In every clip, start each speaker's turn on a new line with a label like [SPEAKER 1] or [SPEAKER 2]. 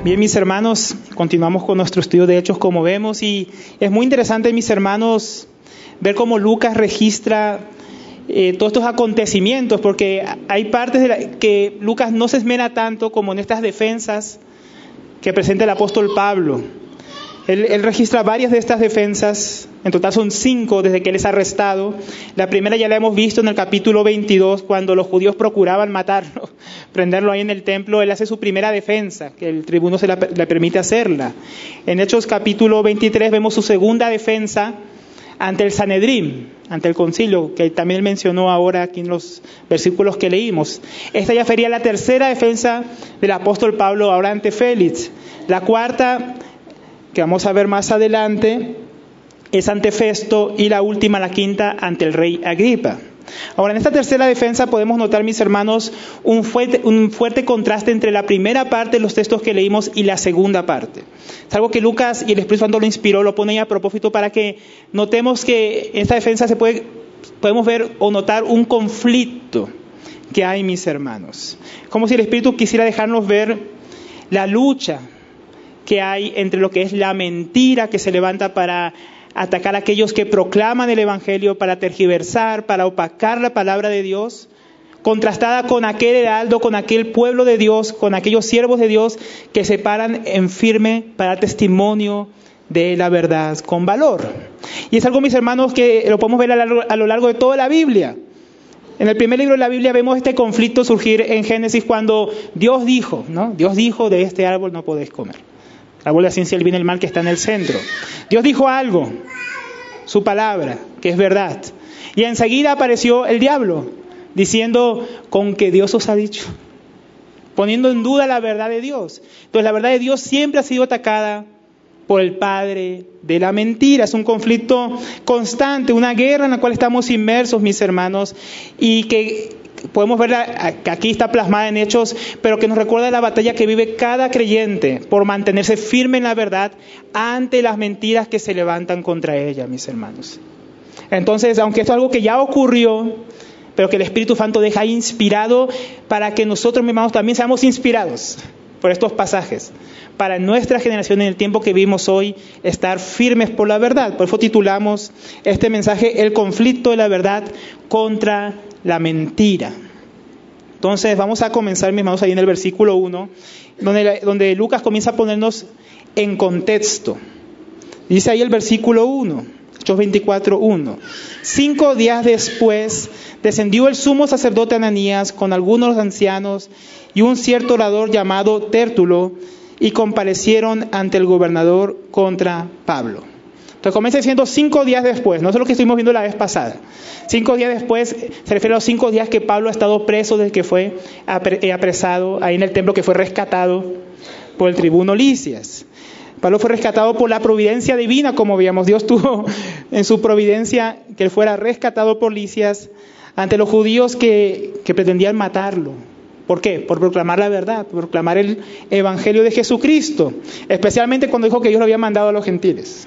[SPEAKER 1] Bien, mis hermanos, continuamos con nuestro estudio de Hechos, como vemos, y es muy interesante, mis hermanos, ver cómo Lucas registra todos estos acontecimientos, porque hay partes que Lucas no se esmera tanto como en estas defensas que presenta el apóstol Pablo. Él registra varias de estas defensas, en total son 5 desde que él es arrestado. La primera ya la hemos visto en el capítulo 22, cuando los judíos procuraban matarlo, prenderlo ahí en el templo. Él hace su primera defensa, que el tribuno le permite hacerla. En Hechos capítulo 23 vemos su segunda defensa ante el Sanedrín, ante el concilio, que también él mencionó ahora aquí en los versículos que leímos. Esta ya sería la tercera defensa del apóstol Pablo ahora ante Félix. La cuarta, que vamos a ver más adelante, es ante Festo, y la última, la quinta, ante el rey Agripa. Ahora, en esta tercera defensa podemos notar, mis hermanos, un fuerte contraste entre la primera parte de los textos que leímos y la segunda parte. Es algo que Lucas y el Espíritu Santo lo inspiró, lo pone ahí a propósito para que notemos que en esta defensa podemos ver o notar un conflicto que hay, mis hermanos. Como si el Espíritu quisiera dejarnos ver la lucha que hay entre lo que es la mentira que se levanta para atacar a aquellos que proclaman el Evangelio, para tergiversar, para opacar la palabra de Dios, contrastada con aquel heraldo, con aquel pueblo de Dios, con aquellos siervos de Dios que se paran en firme para dar testimonio de la verdad con valor. Y es algo, mis hermanos, que lo podemos ver a lo largo de toda la Biblia. En el primer libro de la Biblia vemos este conflicto surgir en Génesis cuando Dios dijo, ¿no? Dios dijo: de este árbol no podéis comer. El árbol de la ciencia del bien y el mal que está en el centro. Dios dijo algo, su palabra, que es verdad. Y enseguida apareció el diablo, diciendo: con que Dios os ha dicho, poniendo en duda la verdad de Dios. Entonces la verdad de Dios siempre ha sido atacada por el padre de la mentira. Es un conflicto constante, una guerra en la cual estamos inmersos, mis hermanos, y que podemos verla, que aquí está plasmada en Hechos, pero que nos recuerda la batalla que vive cada creyente por mantenerse firme en la verdad ante las mentiras que se levantan contra ella, mis hermanos. Entonces, aunque esto es algo que ya ocurrió, pero que el Espíritu Santo deja inspirado para que nosotros, mis hermanos, también seamos inspirados por estos pasajes, para nuestra generación en el tiempo que vivimos hoy, estar firmes por la verdad. Por eso titulamos este mensaje: el conflicto de la verdad contra la mentira. Entonces vamos a comenzar, mis hermanos, ahí en el versículo 1, donde Lucas comienza a ponernos en contexto. Dice ahí el versículo 1, Hechos 24:1. 5 días después descendió el sumo sacerdote Ananías con algunos de los ancianos y un cierto orador llamado Tértulo, y comparecieron ante el gobernador contra Pablo. Entonces comienza diciendo 5 días después, no es lo que estuvimos viendo la vez pasada. 5 días después se refiere a los 5 días que Pablo ha estado preso desde que fue apresado ahí en el templo, que fue rescatado por el tribuno Lisias. Pablo fue rescatado por la providencia divina, como veíamos. Dios tuvo en su providencia que él fuera rescatado por Lisias ante los judíos que pretendían matarlo. ¿Por qué? Por proclamar la verdad, por proclamar el Evangelio de Jesucristo, especialmente cuando dijo que Dios lo había mandado a los gentiles.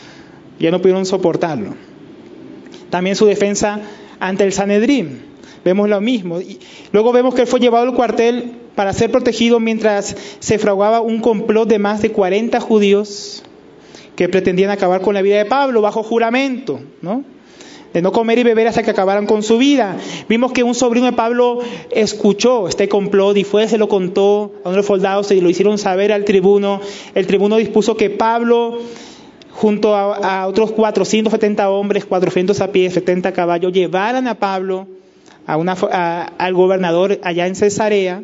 [SPEAKER 1] Ya no pudieron soportarlo. También su defensa ante el Sanedrín, vemos lo mismo. Y luego vemos que él fue llevado al cuartel para ser protegido mientras se fraguaba un complot de más de 40 judíos que pretendían acabar con la vida de Pablo bajo juramento, ¿no? De no comer y beber hasta que acabaran con su vida. Vimos que un sobrino de Pablo escuchó este complot y se lo contó a uno de los soldados y lo hicieron saber al tribuno. El tribuno dispuso que Pablo, junto a otros 470 hombres, 400 a pie, 70 a caballo, llevaran a Pablo al gobernador allá en Cesarea.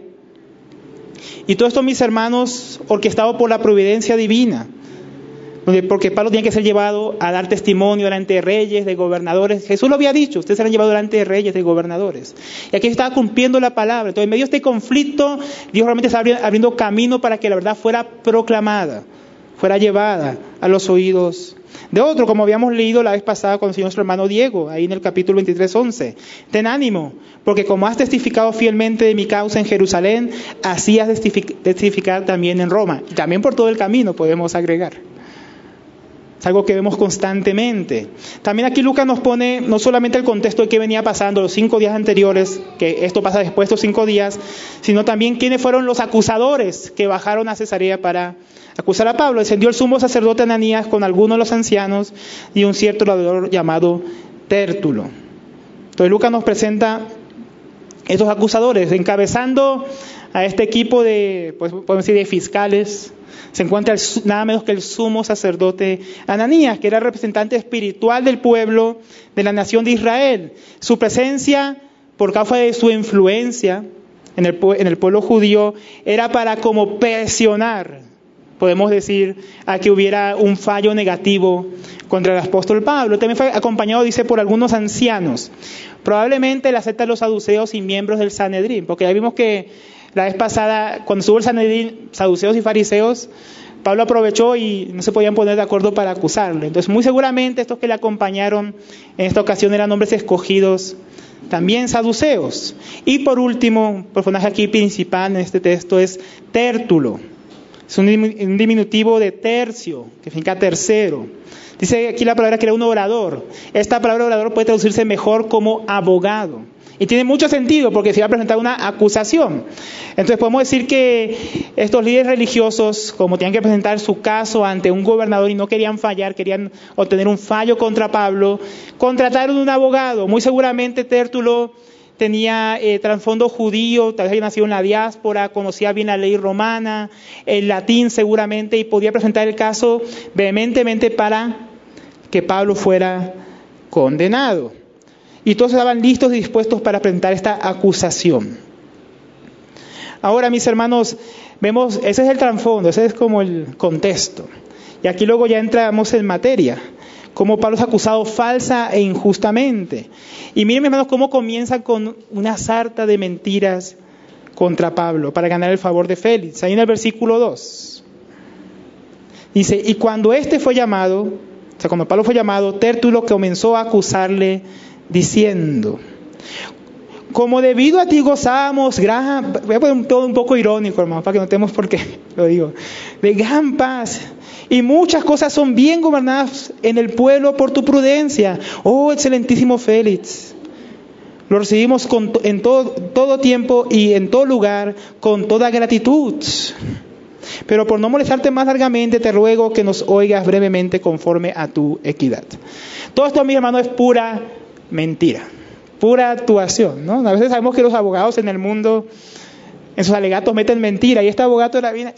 [SPEAKER 1] Y todo esto, mis hermanos, orquestado por la providencia divina, porque Pablo tenía que ser llevado a dar testimonio delante de reyes, de gobernadores. Jesús lo había dicho: ustedes serán llevados delante de reyes, de gobernadores. Y aquí estaba cumpliendo la palabra. Entonces, en medio de este conflicto, Dios realmente estaba abriendo camino para que la verdad fuera proclamada, fuera llevada a los oídos de otro, como habíamos leído la vez pasada con nuestro hermano Diego, ahí en el capítulo 23:11. Ten ánimo, porque como has testificado fielmente de mi causa en Jerusalén, así has de testificar también en Roma. Y también por todo el camino, podemos agregar. Es algo que vemos constantemente. También aquí Lucas nos pone no solamente el contexto de qué venía pasando los 5 días anteriores, que esto pasa después de estos 5 días, sino también quiénes fueron los acusadores que bajaron a Cesarea para acusar a Pablo. Descendió el sumo sacerdote Ananías con algunos de los ancianos y un cierto orador llamado Tértulo. Entonces Lucas nos presenta estos acusadores, encabezando a este equipo de, pues, podemos decir, de fiscales. Se encuentra nada menos que el sumo sacerdote Ananías, que era el representante espiritual del pueblo, de la nación de Israel. Su presencia, por causa de su influencia en el pueblo judío, era para como presionar, podemos decir, a que hubiera un fallo negativo contra el apóstol Pablo. También fue acompañado, dice, por algunos ancianos, probablemente la secta de los saduceos y miembros del Sanedrín, porque ya vimos que la vez pasada, cuando estuvo el Sanedrín, saduceos y fariseos, Pablo aprovechó y no se podían poner de acuerdo para acusarle. Entonces, muy seguramente estos que le acompañaron en esta ocasión eran hombres escogidos, también saduceos. Y por último, un personaje aquí principal en este texto es Tértulo. Es un diminutivo de tercio, que significa tercero. Dice aquí la palabra que era un orador. Esta palabra orador puede traducirse mejor como abogado. Y tiene mucho sentido porque se iba a presentar una acusación. Entonces podemos decir que estos líderes religiosos, como tenían que presentar su caso ante un gobernador y no querían fallar, querían obtener un fallo contra Pablo, contrataron un abogado. Muy seguramente Tértulo tenía trasfondo judío, tal vez había nacido en la diáspora, conocía bien la ley romana, el latín seguramente, y podía presentar el caso vehementemente para que Pablo fuera condenado. Y todos estaban listos y dispuestos para presentar esta acusación. Ahora, mis hermanos, vemos, ese es el trasfondo, ese es como el contexto. Y aquí luego ya entramos en materia, cómo Pablo es acusado falsa e injustamente. Y miren, mis hermanos, cómo comienza con una sarta de mentiras contra Pablo para ganar el favor de Félix. Ahí en el versículo 2. Dice, y cuando cuando Pablo fue llamado, Tértulo comenzó a acusarle diciendo, como debido a ti gozábamos voy a poner todo un poco irónico, hermano, para que notemos por qué lo digo, de gran paz, y muchas cosas son bien gobernadas en el pueblo por tu prudencia, oh excelentísimo Félix. Lo recibimos en todo tiempo y en todo lugar con toda gratitud. Pero por no molestarte más largamente, te ruego que nos oigas brevemente conforme a tu equidad. Todo esto, mi hermano, es pura mentira, pura actuación, ¿no? A veces sabemos que los abogados en el mundo, en sus alegatos, meten mentira, y este abogado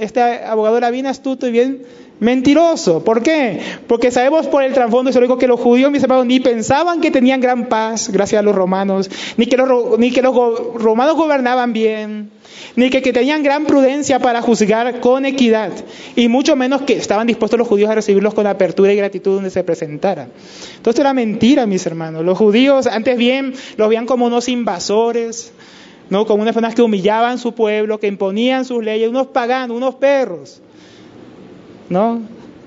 [SPEAKER 1] era bien astuto y bien mentiroso. ¿Por qué? Porque sabemos por el trasfondo histórico que los judíos, mis hermanos, ni pensaban que tenían gran paz gracias a los romanos, ni que los romanos gobernaban bien, ni que tenían gran prudencia para juzgar con equidad, y mucho menos que estaban dispuestos los judíos a recibirlos con apertura y gratitud donde se presentara. Entonces era mentira, mis hermanos. Los judíos antes bien los veían como unos invasores, ¿no? Como unas personas que humillaban su pueblo, que imponían sus leyes, unos paganos, unos perros, ¿no?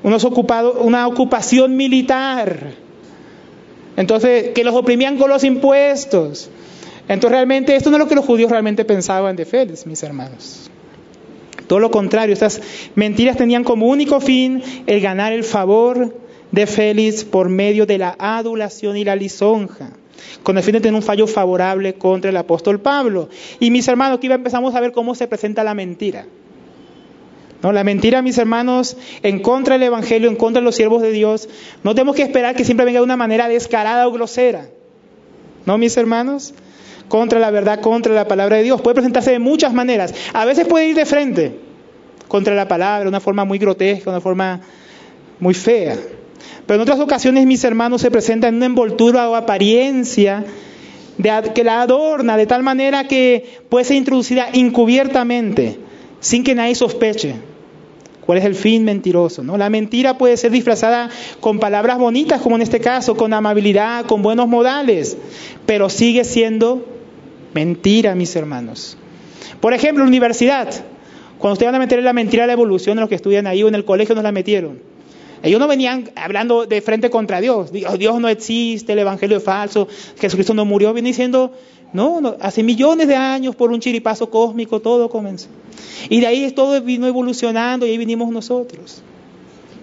[SPEAKER 1] Una ocupación militar. Entonces, que los oprimían con los impuestos. Entonces, realmente, esto no es lo que los judíos realmente pensaban de Félix, mis hermanos. Todo lo contrario, estas mentiras tenían como único fin el ganar el favor de Félix por medio de la adulación y la lisonja, con el fin de tener un fallo favorable contra el apóstol Pablo. Y mis hermanos, aquí empezamos a ver cómo se presenta la mentira. No, la mentira, mis hermanos, en contra del Evangelio, en contra de los siervos de Dios, no tenemos que esperar que siempre venga de una manera descarada o grosera. ¿No, mis hermanos? Contra la verdad, contra la palabra de Dios. Puede presentarse de muchas maneras. A veces puede ir de frente contra la palabra, de una forma muy grotesca, una forma muy fea. Pero en otras ocasiones, mis hermanos, se presenta en una envoltura o apariencia que la adorna de tal manera que puede ser introducida encubiertamente, sin que nadie sospeche cuál es el fin mentiroso, ¿no? La mentira puede ser disfrazada con palabras bonitas, como en este caso, con amabilidad, con buenos modales, pero sigue siendo mentira, mis hermanos. Por ejemplo, en la universidad, cuando ustedes van a meter la mentira de la evolución de los que estudian ahí, o en el colegio nos la metieron. Ellos no venían hablando de frente contra Dios. Dios no existe, el evangelio es falso, Jesucristo no murió. Viene diciendo, no, hace millones de años por un chiripazo cósmico todo comenzó. Y de ahí todo vino evolucionando y ahí vinimos nosotros.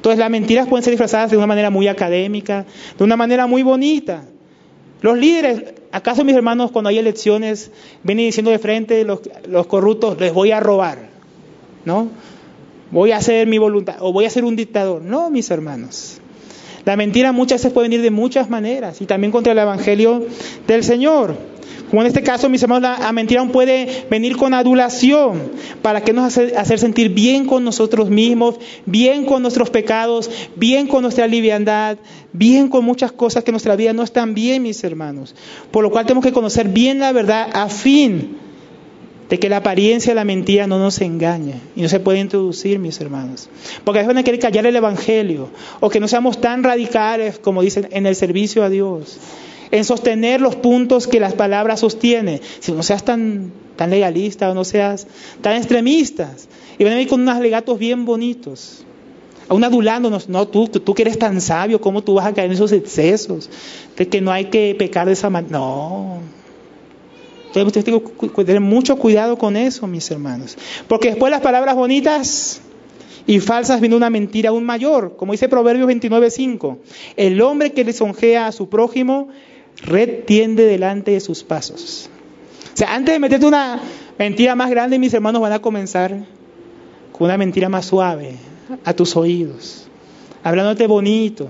[SPEAKER 1] Entonces las mentiras pueden ser disfrazadas de una manera muy académica, de una manera muy bonita. Los líderes, ¿acaso mis hermanos cuando hay elecciones vienen diciendo de frente los corruptos, les voy a robar, ¿no? Voy a hacer mi voluntad o voy a ser un dictador? No, mis hermanos. La mentira muchas veces puede venir de muchas maneras y también contra el evangelio del Señor. Como en este caso, mis hermanos, la mentira aún puede venir con adulación. ¿Para qué nos hacer sentir bien con nosotros mismos, bien con nuestros pecados, bien con nuestra liviandad, bien con muchas cosas que en nuestra vida no están bien, mis hermanos? Por lo cual tenemos que conocer bien la verdad a fin de que la apariencia de la mentira no nos engañe y no se puede introducir, mis hermanos. Porque a veces van a querer callar el evangelio o que no seamos tan radicales como dicen en el servicio a Dios, en sostener los puntos que las palabras sostienen. Si no seas tan legalista o no seas tan extremistas. Y van a venir con unos alegatos bien bonitos, aún adulándonos. No, tú que eres tan sabio, ¿cómo tú vas a caer en esos excesos? De que no hay que pecar de esa manera. No. Entonces ustedes tienen que tener mucho cuidado con eso, mis hermanos. Porque después de las palabras bonitas y falsas viene una mentira aún mayor. Como dice Proverbios 29:5. El hombre que lisonjea a su prójimo red tiende delante de sus pasos. O sea, antes de meterte una mentira más grande, mis hermanos, van a comenzar con una mentira más suave a tus oídos, hablándote bonito,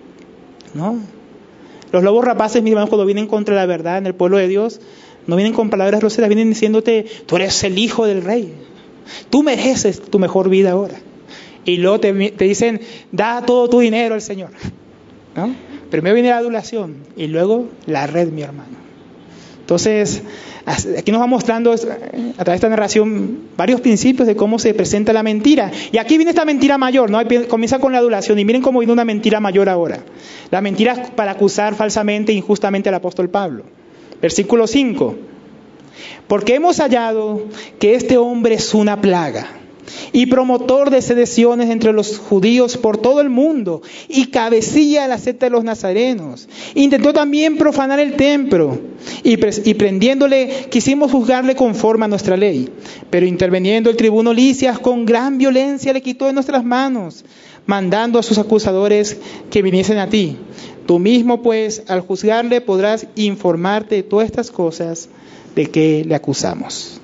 [SPEAKER 1] ¿no? Los lobos rapaces, mis hermanos, cuando vienen contra la verdad en el pueblo de Dios, no vienen con palabras groseras, vienen diciéndote, tú eres el hijo del rey, tú mereces tu mejor vida ahora. Y luego te dicen, da todo tu dinero al Señor, ¿no? Primero viene la adulación y luego la red, mi hermano. Entonces, aquí nos va mostrando a través de esta narración varios principios de cómo se presenta la mentira. Y aquí viene esta mentira mayor, ¿no? Comienza con la adulación y miren cómo viene una mentira mayor ahora. La mentira para acusar falsamente e injustamente al apóstol Pablo. Versículo 5. Porque hemos hallado que este hombre es una plaga y promotor de sediciones entre los judíos por todo el mundo, y cabecilla de la secta de los nazarenos. Intentó también profanar el templo, y prendiéndole quisimos juzgarle conforme a nuestra ley. Pero interviniendo el tribuno Lisias con gran violencia le quitó de nuestras manos, mandando a sus acusadores que viniesen a ti. Tú mismo, pues, al juzgarle podrás informarte de todas estas cosas de que le acusamos.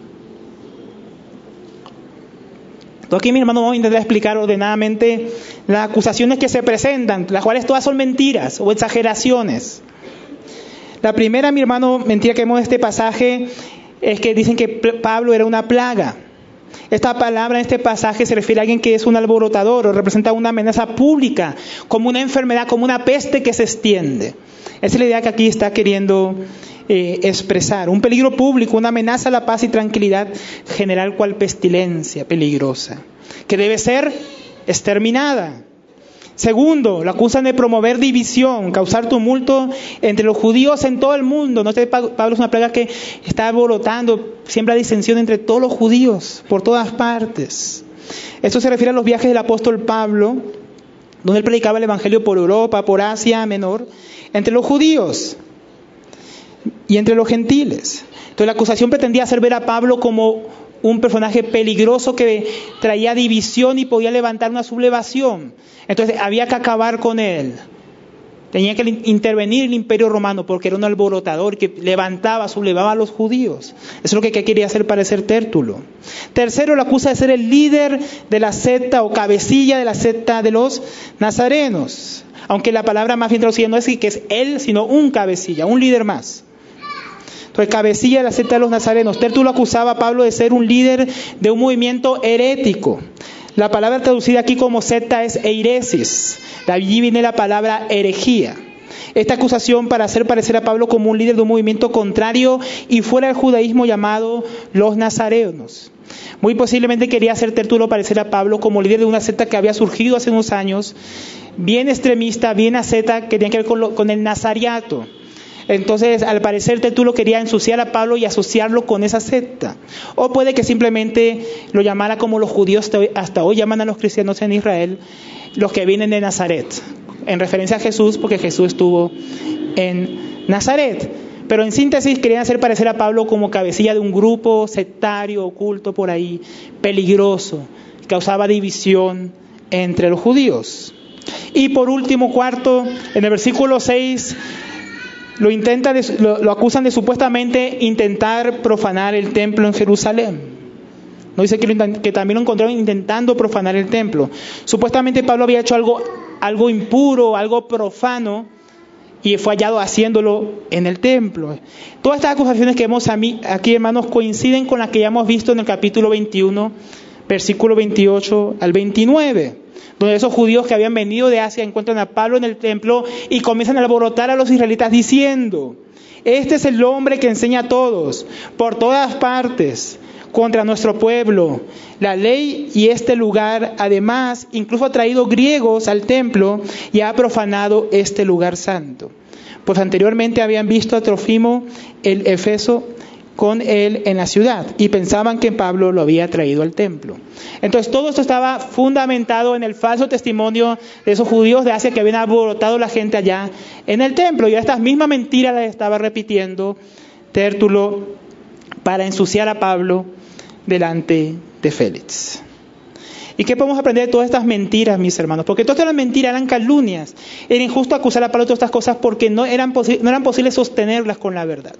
[SPEAKER 1] Entonces aquí, mi hermano, vamos a intentar explicar ordenadamente las acusaciones que se presentan, las cuales todas son mentiras o exageraciones. La primera, mi hermano, mentira que vemos en este pasaje es que dicen que Pablo era una plaga. Esta palabra en este pasaje se refiere a alguien que es un alborotador o representa una amenaza pública, como una enfermedad, como una peste que se extiende. Esa es la idea que aquí está queriendo expresar. Un peligro público, una amenaza a la paz y tranquilidad general, cual pestilencia peligrosa, que debe ser exterminada. Segundo, lo acusan de promover división, causar tumulto entre los judíos en todo el mundo. No sé, Pablo es una plaga que está alborotando, siembra disensión entre todos los judíos, por todas partes. Esto se refiere a los viajes del apóstol Pablo, donde él predicaba el evangelio por Europa, por Asia Menor, entre los judíos y entre los gentiles. Entonces la acusación pretendía hacer ver a Pablo como un personaje peligroso que traía división y podía levantar una sublevación. Entonces había que acabar con él. Tenía que intervenir el imperio romano porque era un alborotador que sublevaba a los judíos. Eso es lo que quería hacer parecer Tértulo. Tercero, lo acusa de ser el líder de la secta o cabecilla de la secta de los nazarenos. Aunque la palabra más bien traducida no es que es él, sino un cabecilla, un líder más. Entonces, cabecilla de la secta de los nazarenos. Tértulo acusaba a Pablo de ser un líder de un movimiento herético. La palabra traducida aquí como secta es eiresis. De allí viene la palabra herejía. Esta acusación para hacer parecer a Pablo como un líder de un movimiento contrario y fuera del judaísmo llamado los nazarenos. Muy posiblemente quería hacer Tértulo parecer a Pablo como líder de una secta que había surgido hace unos años, bien extremista, bien asceta, que tenía que ver con el nazariato. Entonces, al parecer, Tértulo quería ensuciar a Pablo y asociarlo con esa secta. O puede que simplemente lo llamara como los judíos hasta hoy llaman a los cristianos en Israel, los que vienen de Nazaret, en referencia a Jesús, porque Jesús estuvo en Nazaret. Pero en síntesis, querían hacer parecer a Pablo como cabecilla de un grupo sectario, oculto por ahí, peligroso, que causaba división entre los judíos. Y por último, cuarto, en el versículo 6, lo acusan de supuestamente intentar profanar el templo en Jerusalén. No dice que también lo encontraron intentando profanar el templo. Supuestamente Pablo había hecho algo impuro, algo profano, y fue hallado haciéndolo en el templo. Todas estas acusaciones que vemos aquí, hermanos, coinciden con las que ya hemos visto en el capítulo 21, versículo 28 al 29, donde esos judíos que habían venido de Asia encuentran a Pablo en el templo y comienzan a alborotar a los israelitas diciendo: este es el hombre que enseña a todos, por todas partes, contra nuestro pueblo, la ley y este lugar. Además, incluso ha traído griegos al templo y ha profanado este lugar santo. Pues anteriormente habían visto a Trófimo el Efeso con él en la ciudad y pensaban que Pablo lo había traído al templo. Entonces todo esto estaba fundamentado en el falso testimonio de esos judíos de Asia que habían alborotado la gente allá en el templo, y estas mismas mentiras las estaba repitiendo Tértulo para ensuciar a Pablo delante de Félix. ¿Y qué podemos aprender de todas estas mentiras, mis hermanos? Porque todas estas mentiras eran calumnias. Era injusto acusar a Pablo de todas estas cosas porque no eran posibles sostenerlas con la verdad.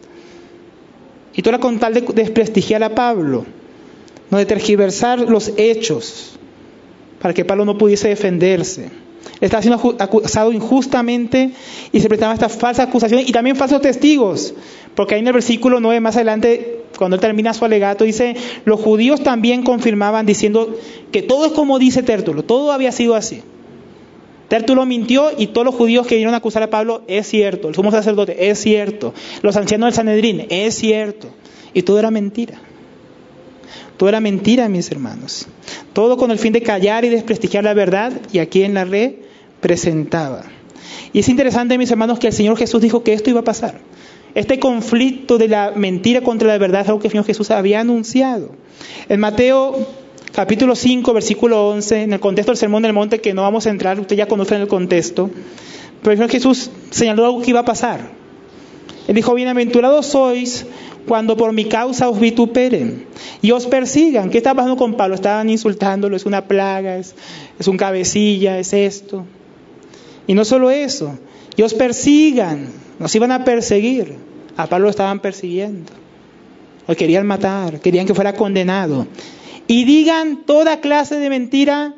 [SPEAKER 1] Y todo era con tal de desprestigiar a Pablo, no de tergiversar los hechos para que Pablo no pudiese defenderse. Estaba siendo acusado injustamente y se prestaban estas falsas acusaciones y también falsos testigos. Porque ahí en el versículo 9 más adelante, cuando él termina su alegato, dice: los judíos también confirmaban diciendo que todo es como dice Tértulo, todo había sido así. Tértulo mintió y todos los judíos que vinieron a acusar a Pablo, es cierto. El sumo sacerdote, es cierto. Los ancianos del Sanedrín, es cierto. Y todo era mentira. Todo era mentira, mis hermanos. Todo con el fin de callar y desprestigiar la verdad, y aquí en la representaba. Y es interesante, mis hermanos, que el Señor Jesús dijo que esto iba a pasar. Este conflicto de la mentira contra la verdad es algo que el Señor Jesús había anunciado. En Mateo capítulo 5, versículo 11, en el contexto del Sermón del Monte, que no vamos a entrar, ustedes ya conocen el contexto, pero el Señor Jesús señaló algo que iba a pasar. Él dijo: bienaventurados sois cuando por mi causa os vituperen y os persigan. ¿Qué estaba pasando con Pablo? Estaban insultándolo, es una plaga, es un cabecilla, es esto. Y no solo eso, y os persigan, nos iban a perseguir. A Pablo lo estaban persiguiendo, lo querían matar, querían que fuera condenado. Y digan toda clase de mentira,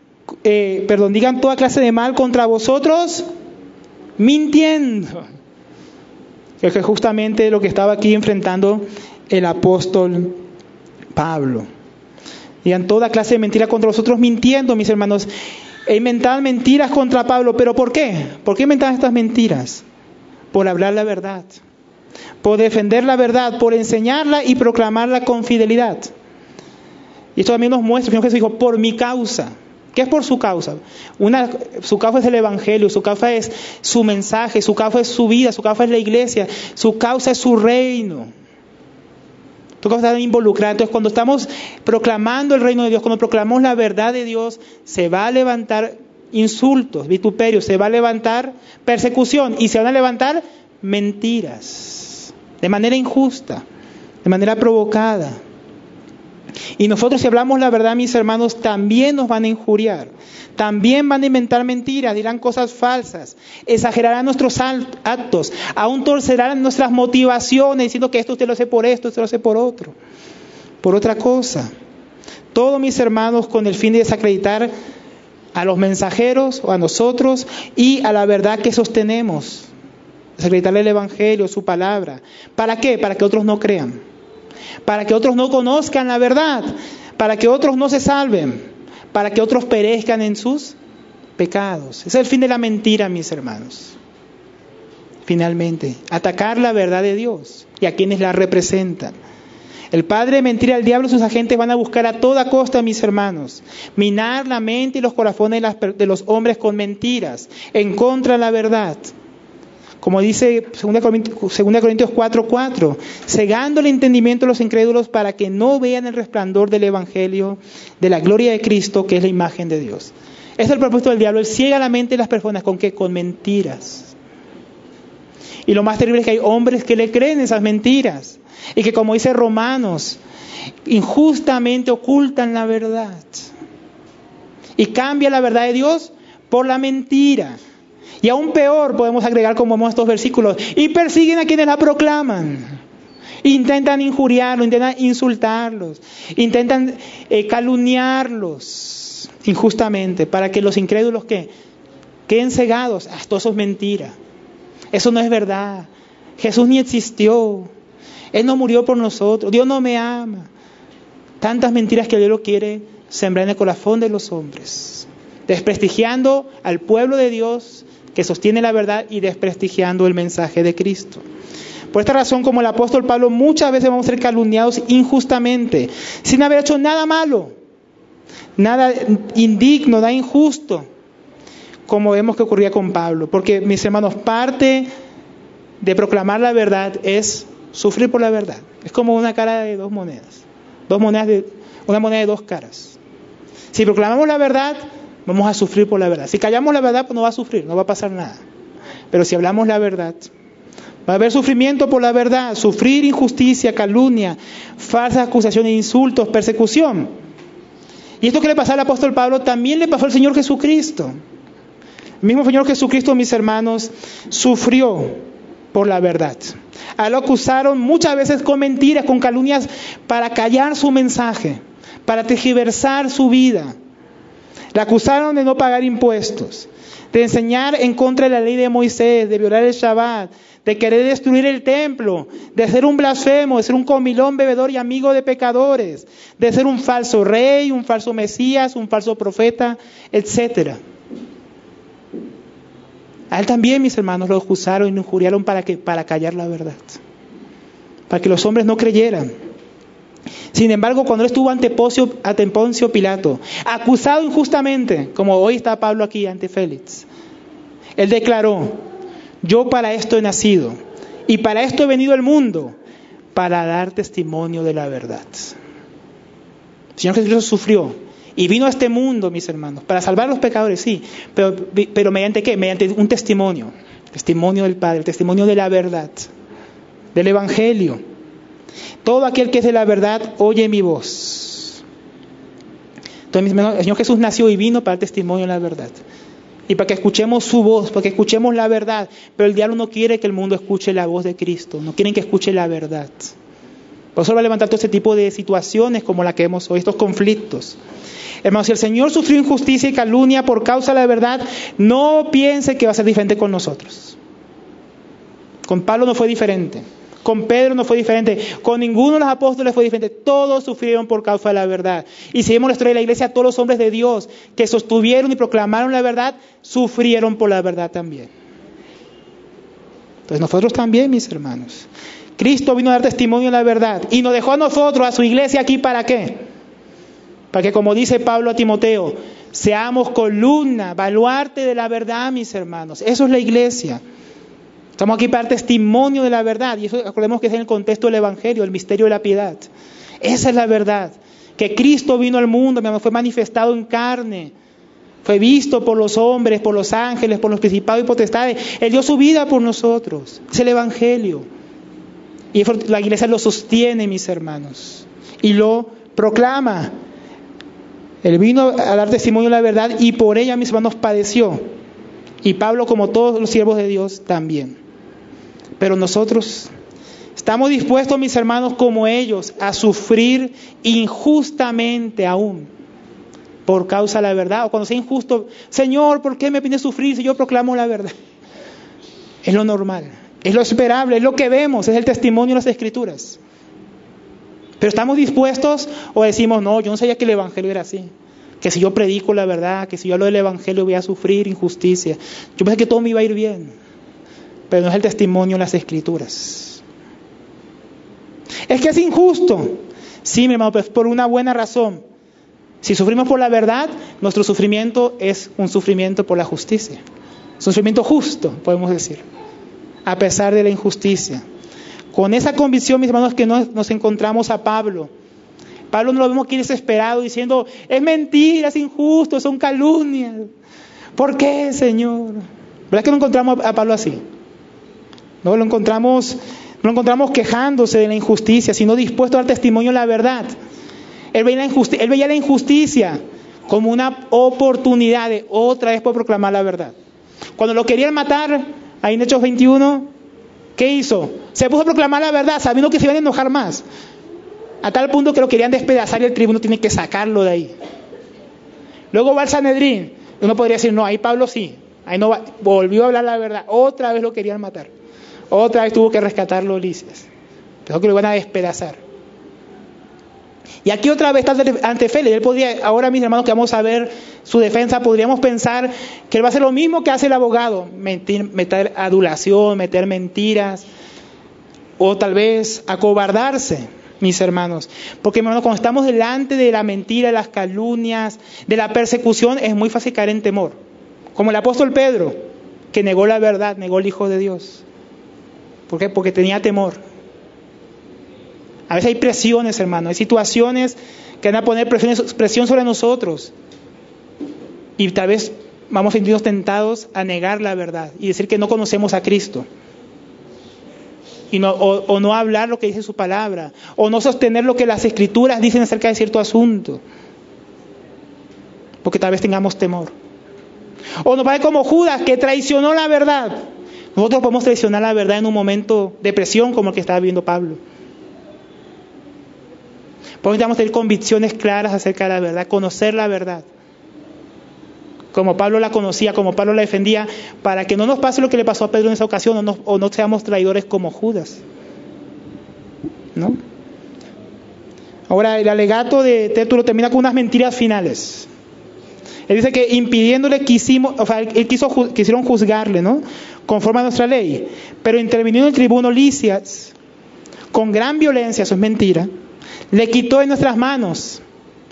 [SPEAKER 1] digan toda clase de mal contra vosotros, mintiendo. Es que justamente lo que estaba aquí enfrentando el apóstol Pablo. Digan toda clase de mentira contra vosotros, mintiendo, mis hermanos. Inventaban mentiras contra Pablo. ¿Pero por qué? ¿Por qué inventaban estas mentiras? Por hablar la verdad, por defender la verdad, por enseñarla y proclamarla con fidelidad. Y esto también nos muestra, el Señor Jesús dijo: por mi causa. ¿Qué es por su causa? Su causa es el Evangelio, su causa es su mensaje, su causa es su vida, su causa es la iglesia, su causa es su reino. Todas cosas están involucradas. Entonces, cuando estamos proclamando el reino de Dios, cuando proclamamos la verdad de Dios, se va a levantar insultos, vituperios, se va a levantar persecución y se van a levantar mentiras de manera injusta, de manera provocada. Y nosotros, si hablamos la verdad, mis hermanos, también nos van a injuriar, también van a inventar mentiras, dirán cosas falsas, exagerarán nuestros actos, aún torcerán nuestras motivaciones diciendo que esto usted lo hace por esto, usted lo hace por otro, por otra cosa. Todo, mis hermanos, con el fin de desacreditar a los mensajeros o a nosotros y a la verdad que sostenemos, desacreditarle el Evangelio, su palabra. ¿Para qué? Para que otros no crean, para que otros no conozcan la verdad, para que otros no se salven, para que otros perezcan en sus pecados. Ese es el fin de la mentira, mis hermanos. Finalmente, atacar la verdad de Dios y a quienes la representan. El padre de mentira, el diablo y sus agentes van a buscar a toda costa, mis hermanos, minar la mente y los corazones de los hombres con mentiras, en contra de la verdad. Como dice 2 Corintios 4:4, cegando el entendimiento de los incrédulos para que no vean el resplandor del Evangelio, de la gloria de Cristo, que es la imagen de Dios. Ese es el propósito del diablo. Él ciega la mente de las personas. ¿Con qué? Con mentiras. Y lo más terrible es que hay hombres que le creen esas mentiras. Y que, como dice Romanos, injustamente ocultan la verdad. Y cambian la verdad de Dios por la mentira. Y aún peor, podemos agregar como vemos estos versículos, y persiguen a quienes la proclaman. Intentan injuriarlos, intentan insultarlos, intentan calumniarlos injustamente para que los incrédulos queden cegados. Todo eso es mentira. Eso no es verdad. Jesús ni existió. Él no murió por nosotros. Dios no me ama. Tantas mentiras que Dios lo quiere sembrar en el corazón de los hombres, desprestigiando al pueblo de Dios que sostiene la verdad y desprestigiando el mensaje de Cristo. Por esta razón, como el apóstol Pablo, muchas veces vamos a ser calumniados injustamente, sin haber hecho nada malo, nada indigno, nada injusto, como vemos que ocurría con Pablo. Porque, mis hermanos, parte de proclamar la verdad es sufrir por la verdad. Es como una cara de dos monedas. Una moneda de dos caras. Si proclamamos la verdad, vamos a sufrir por la verdad. Si callamos la verdad, pues no va a sufrir, no va a pasar nada. Pero si hablamos la verdad, va a haber sufrimiento por la verdad, sufrir injusticia, calumnia, falsas acusaciones, insultos, persecución. Y esto que le pasó al apóstol Pablo también le pasó al Señor Jesucristo. El mismo Señor Jesucristo, mis hermanos, sufrió por la verdad. A él lo acusaron muchas veces con mentiras, con calumnias, para callar su mensaje, para tergiversar su vida. Le acusaron de no pagar impuestos, de enseñar en contra de la ley de Moisés, de violar el Shabbat, de querer destruir el templo, de ser un blasfemo, de ser un comilón, bebedor y amigo de pecadores, de ser un falso rey, un falso Mesías, un falso profeta, etc. A él también, mis hermanos, lo acusaron y lo injuriaron para callar la verdad, para que los hombres no creyeran. Sin embargo, cuando él estuvo ante Poncio Pilato, acusado injustamente, como hoy está Pablo aquí ante Félix, él declaró: yo para esto he nacido y para esto he venido al mundo, para dar testimonio de la verdad. El Señor Jesucristo sufrió y vino a este mundo, mis hermanos, para salvar a los pecadores, sí, pero ¿mediante qué? Mediante un testimonio del Padre, el testimonio de la verdad, del Evangelio. Todo aquel que es de la verdad oye mi voz. Entonces, mis hermanos, el Señor Jesús nació y vino para el testimonio de la verdad. Y para que escuchemos su voz, para que escuchemos la verdad. Pero el diablo no quiere que el mundo escuche la voz de Cristo. No quieren que escuche la verdad. Por eso va a levantar todo este tipo de situaciones como la que vemos hoy, estos conflictos. Hermanos, si el Señor sufrió injusticia y calumnia por causa de la verdad, no piense que va a ser diferente con nosotros. Con Pablo no fue diferente. Con Pedro no fue diferente, con ninguno de los apóstoles fue diferente. Todos sufrieron por causa de la verdad. Y si vemos la historia de la iglesia, todos los hombres de Dios que sostuvieron y proclamaron la verdad, sufrieron por la verdad también. Entonces nosotros también, mis hermanos. Cristo vino a dar testimonio de la verdad y nos dejó a nosotros, a su iglesia aquí, ¿para qué? Para que, como dice Pablo a Timoteo, seamos columna, baluarte de la verdad, mis hermanos. Eso es la iglesia. Estamos aquí para dar testimonio de la verdad. Y eso, acordemos que es en el contexto del Evangelio, el misterio de la piedad. Esa es la verdad. Que Cristo vino al mundo, fue manifestado en carne. Fue visto por los hombres, por los ángeles, por los principados y potestades. Él dio su vida por nosotros. Es el Evangelio. Y la iglesia lo sostiene, mis hermanos. Y lo proclama. Él vino a dar testimonio de la verdad y por ella, mis hermanos, padeció. Y Pablo, como todos los siervos de Dios, también. Pero nosotros estamos dispuestos, mis hermanos, como ellos, a sufrir injustamente aún por causa de la verdad. O cuando sea injusto, Señor, ¿por qué me pides sufrir si yo proclamo la verdad? Es lo normal, es lo esperable, es lo que vemos, es el testimonio de las Escrituras. Pero ¿estamos dispuestos o decimos, no, yo no sabía que el Evangelio era así? Que si yo predico la verdad, que si yo hablo del Evangelio voy a sufrir injusticia. Yo pensé que todo me iba a ir bien. Pero no es el testimonio de las Escrituras. Es que es injusto. Sí, mi hermano, pero es por una buena razón. Si sufrimos por la verdad, nuestro sufrimiento es un sufrimiento por la justicia. Es un sufrimiento justo, podemos decir. A pesar de la injusticia. Con esa convicción, mis hermanos, que nos encontramos a Pablo. Pablo no lo vemos aquí desesperado diciendo, es mentira, es injusto, son calumnias. ¿Por qué, Señor? ¿Verdad que no encontramos a Pablo así? No lo encontramos quejándose de la injusticia, sino dispuesto a dar testimonio de la verdad. Él veía la injusticia como una oportunidad de otra vez por proclamar la verdad. Cuando lo querían matar, ahí en Hechos 21, ¿qué hizo? Se puso a proclamar la verdad, sabiendo que se iban a enojar más. A tal punto que lo querían despedazar y el tribuno tiene que sacarlo de ahí. Luego va al Sanedrín. Uno podría decir, no, ahí Pablo sí. Ahí no va, volvió a hablar la verdad. Otra vez lo querían matar. Otra vez tuvo que rescatarlo Lisias. Pensó que lo iban a despedazar. Y aquí otra vez está ante Félix. Él podría, ahora mis hermanos que vamos a ver su defensa, podríamos pensar que él va a hacer lo mismo que hace el abogado. Meter adulación, meter mentiras. O tal vez acobardarse, mis hermanos. Porque, hermanos, cuando estamos delante de la mentira, de las calumnias, de la persecución, es muy fácil caer en temor. Como el apóstol Pedro, que negó la verdad, negó el Hijo de Dios. ¿Por qué? Porque tenía temor. A veces hay presiones, hermanos, hay situaciones que van a poner presión sobre nosotros. Y tal vez vamos a sentirnos tentados a negar la verdad y decir que no conocemos a Cristo. Y o no hablar lo que dice su palabra, o no sostener lo que las Escrituras dicen acerca de cierto asunto, porque tal vez tengamos temor. O nos parece como Judas, que traicionó la verdad. Nosotros podemos traicionar la verdad en un momento de presión como el que estaba viviendo Pablo. Podemos tener convicciones claras acerca de la verdad, conocer la verdad, como Pablo la conocía, como Pablo la defendía, para que no nos pase lo que le pasó a Pedro en esa ocasión, o no seamos traidores como Judas, ¿no? Ahora, el alegato de Tértulo termina con unas mentiras finales. Él dice que impidiéndole quisieron juzgarle, ¿no? Conforme a nuestra ley, pero interviniendo el tribuno Lisias con gran violencia, eso es mentira, le quitó de nuestras manos,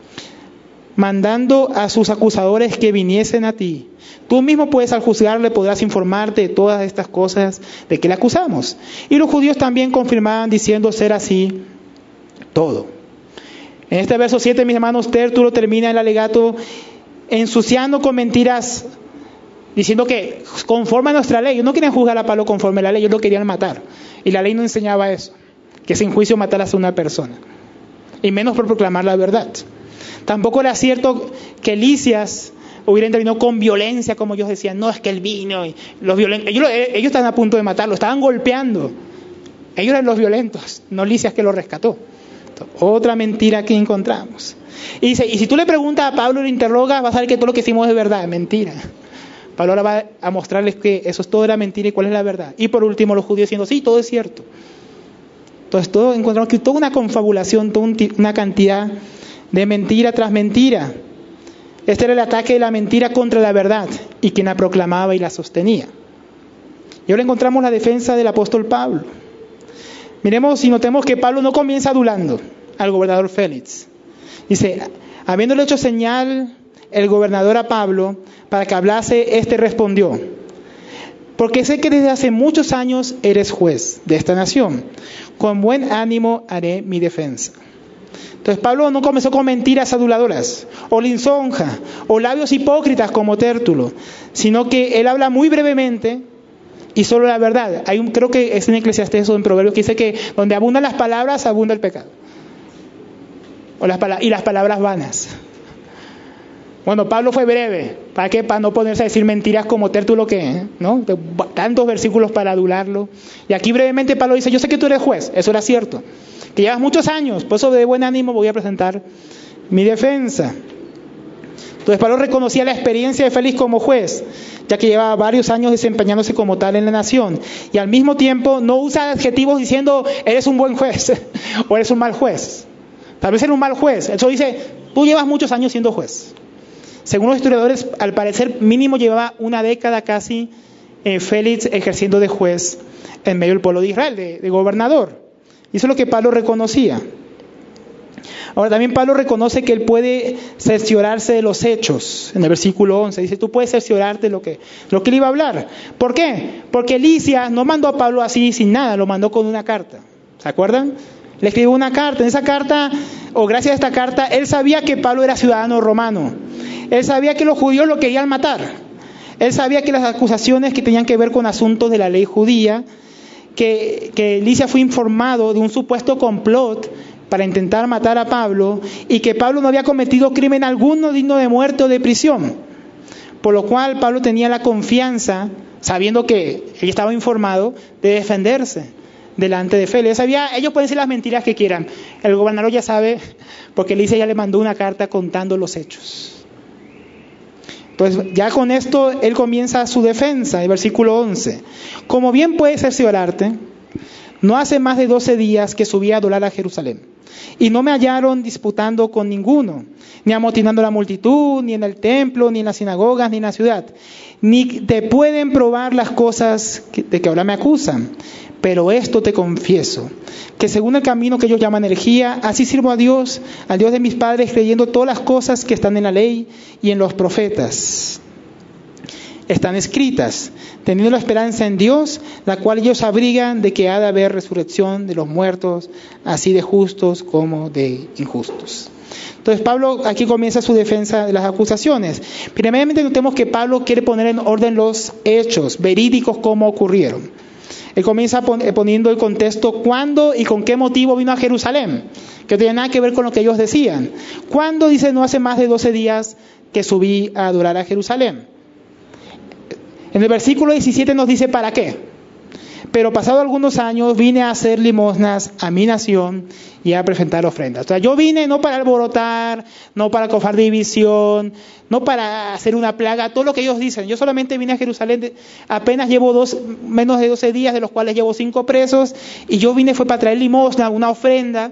[SPEAKER 1] mandando a sus acusadores que viniesen a ti. Tú mismo, pues, al juzgarle podrás informarte de todas estas cosas de que le acusamos. Y los judíos también confirmaban diciendo ser así todo. En este verso 7, mis hermanos, Tértulo termina el alegato ensuciando con mentiras, diciendo que conforme a nuestra ley, ellos no querían juzgar a Pablo conforme a la ley, ellos lo querían matar. Y la ley no enseñaba eso, que sin juicio mataras a una persona. Y menos por proclamar la verdad. Tampoco era cierto que Lisias hubiera intervenido con violencia, como ellos decían. No, es que él vino y los violentos. Ellos estaban a punto de matarlo, estaban golpeando. Ellos eran los violentos, no Lisias que lo rescató. Entonces, otra mentira que encontramos. Y dice, y si tú le preguntas a Pablo y le interrogas, vas a ver que todo lo que hicimos es verdad, mentira. Pablo ahora va a mostrarles que eso es todo era mentira y cuál es la verdad. Y por último los judíos diciendo, sí, todo es cierto. Entonces todo encontramos que toda una confabulación, toda una cantidad de mentira tras mentira. Este era el ataque de la mentira contra la verdad y quien la proclamaba y la sostenía. Y ahora encontramos la defensa del apóstol Pablo. Miremos y notemos que Pablo no comienza adulando al gobernador Félix. Dice, habiéndole hecho señal el gobernador a Pablo para que hablase, este respondió, porque sé que desde hace muchos años eres juez de esta nación. Con buen ánimo haré mi defensa. Entonces Pablo no comenzó con mentiras aduladoras, o lisonja, o labios hipócritas como Tértulo, sino que él habla muy brevemente y solo la verdad. Creo que es en Eclesiastés o en Proverbios que dice que donde abundan las palabras, abunda el pecado. Y las palabras vanas. Bueno, Pablo fue breve. ¿Para qué? Para no ponerse a decir mentiras como Tértulo que, ¿no? Tantos versículos para adularlo. Y aquí brevemente Pablo dice, yo sé que tú eres juez, eso era cierto. Que llevas muchos años, por eso de buen ánimo voy a presentar mi defensa. Entonces Pablo reconocía la experiencia de Félix como juez, ya que llevaba varios años desempeñándose como tal en la nación. Y al mismo tiempo no usa adjetivos diciendo, eres un buen juez o eres un mal juez. Tal vez eres un mal juez. Eso dice, tú llevas muchos años siendo juez. Según los historiadores, al parecer mínimo llevaba una década casi Félix ejerciendo de juez en medio del pueblo de Israel, de gobernador. Y eso es lo que Pablo reconocía. Ahora también Pablo reconoce que él puede cerciorarse de los hechos. En el versículo 11 dice, tú puedes cerciorarte de lo que él iba a hablar. ¿Por qué? Porque Lisias no mandó a Pablo así sin nada, lo mandó con una carta. ¿Se acuerdan? Le escribió una carta. En esa carta, o gracias a esta carta, él sabía que Pablo era ciudadano romano. Él sabía que los judíos lo querían matar. Él sabía que las acusaciones que tenían que ver con asuntos de la ley judía, que Lisias fue informado de un supuesto complot para intentar matar a Pablo y que Pablo no había cometido crimen alguno digno de muerte o de prisión. Por lo cual Pablo tenía la confianza, sabiendo que él estaba informado, de defenderse delante de Félix. Ellos pueden decir las mentiras que quieran. El gobernador ya sabe, porque Elisa ya le mandó una carta contando los hechos. Entonces, ya con esto, él comienza su defensa, el versículo 11. Como bien puedes cerciorarte, no hace más de 12 días que subí a adorar a Jerusalén, y no me hallaron disputando con ninguno, ni amotinando la multitud, ni en el templo, ni en las sinagogas, ni en la ciudad. Ni te pueden probar las cosas de que ahora me acusan. Pero esto te confieso, que según el camino que ellos llaman herejía, así sirvo a Dios, al Dios de mis padres, creyendo todas las cosas que están en la ley y en los profetas. Están escritas, teniendo la esperanza en Dios, la cual ellos abrigan de que ha de haber resurrección de los muertos, así de justos como de injustos. Entonces Pablo aquí comienza su defensa de las acusaciones. Primeramente notemos que Pablo quiere poner en orden los hechos verídicos como ocurrieron. Él comienza poniendo el contexto cuándo y con qué motivo vino a Jerusalén, que no tiene nada que ver con lo que ellos decían. ¿Cuándo? Dice, no hace más de 12 días que subí a adorar a Jerusalén. En el versículo 17 nos dice para qué. Pero pasado algunos años vine a hacer limosnas a mi nación y a presentar ofrendas. O sea, yo vine no para alborotar, no para causar división, no para hacer una plaga, todo lo que ellos dicen. Yo solamente vine a Jerusalén, apenas llevo menos de 12 días, de los cuales llevo 5 presos, y yo vine fue para traer limosna, una ofrenda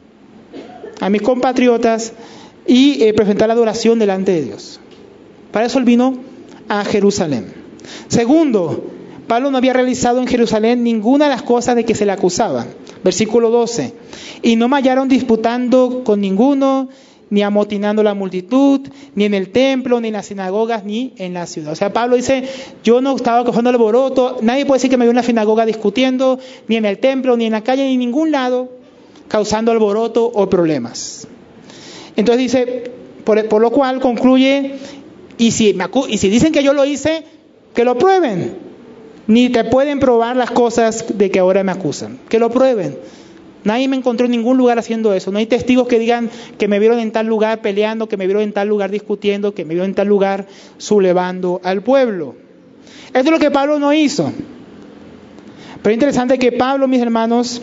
[SPEAKER 1] a mis compatriotas y presentar la adoración delante de Dios. Para eso él vino a Jerusalén. Segundo, Pablo no había realizado en Jerusalén ninguna de las cosas de que se le acusaban. Versículo 12. Y no me hallaron disputando con ninguno, ni amotinando la multitud, ni en el templo, ni en las sinagogas, ni en la ciudad. O sea, Pablo dice, yo no estaba causando alboroto, nadie puede decir que me vio en la sinagoga discutiendo, ni en el templo, ni en la calle, ni en ningún lado, causando alboroto o problemas. Entonces dice, por lo cual concluye, y si dicen que yo lo hice, que lo prueben. Ni te pueden probar las cosas de que ahora me acusan. Que lo prueben. Nadie me encontró en ningún lugar haciendo eso. No hay testigos que digan que me vieron en tal lugar peleando, que me vieron en tal lugar discutiendo, que me vieron en tal lugar sublevando al pueblo. Esto es lo que Pablo no hizo. Pero es interesante que Pablo, mis hermanos,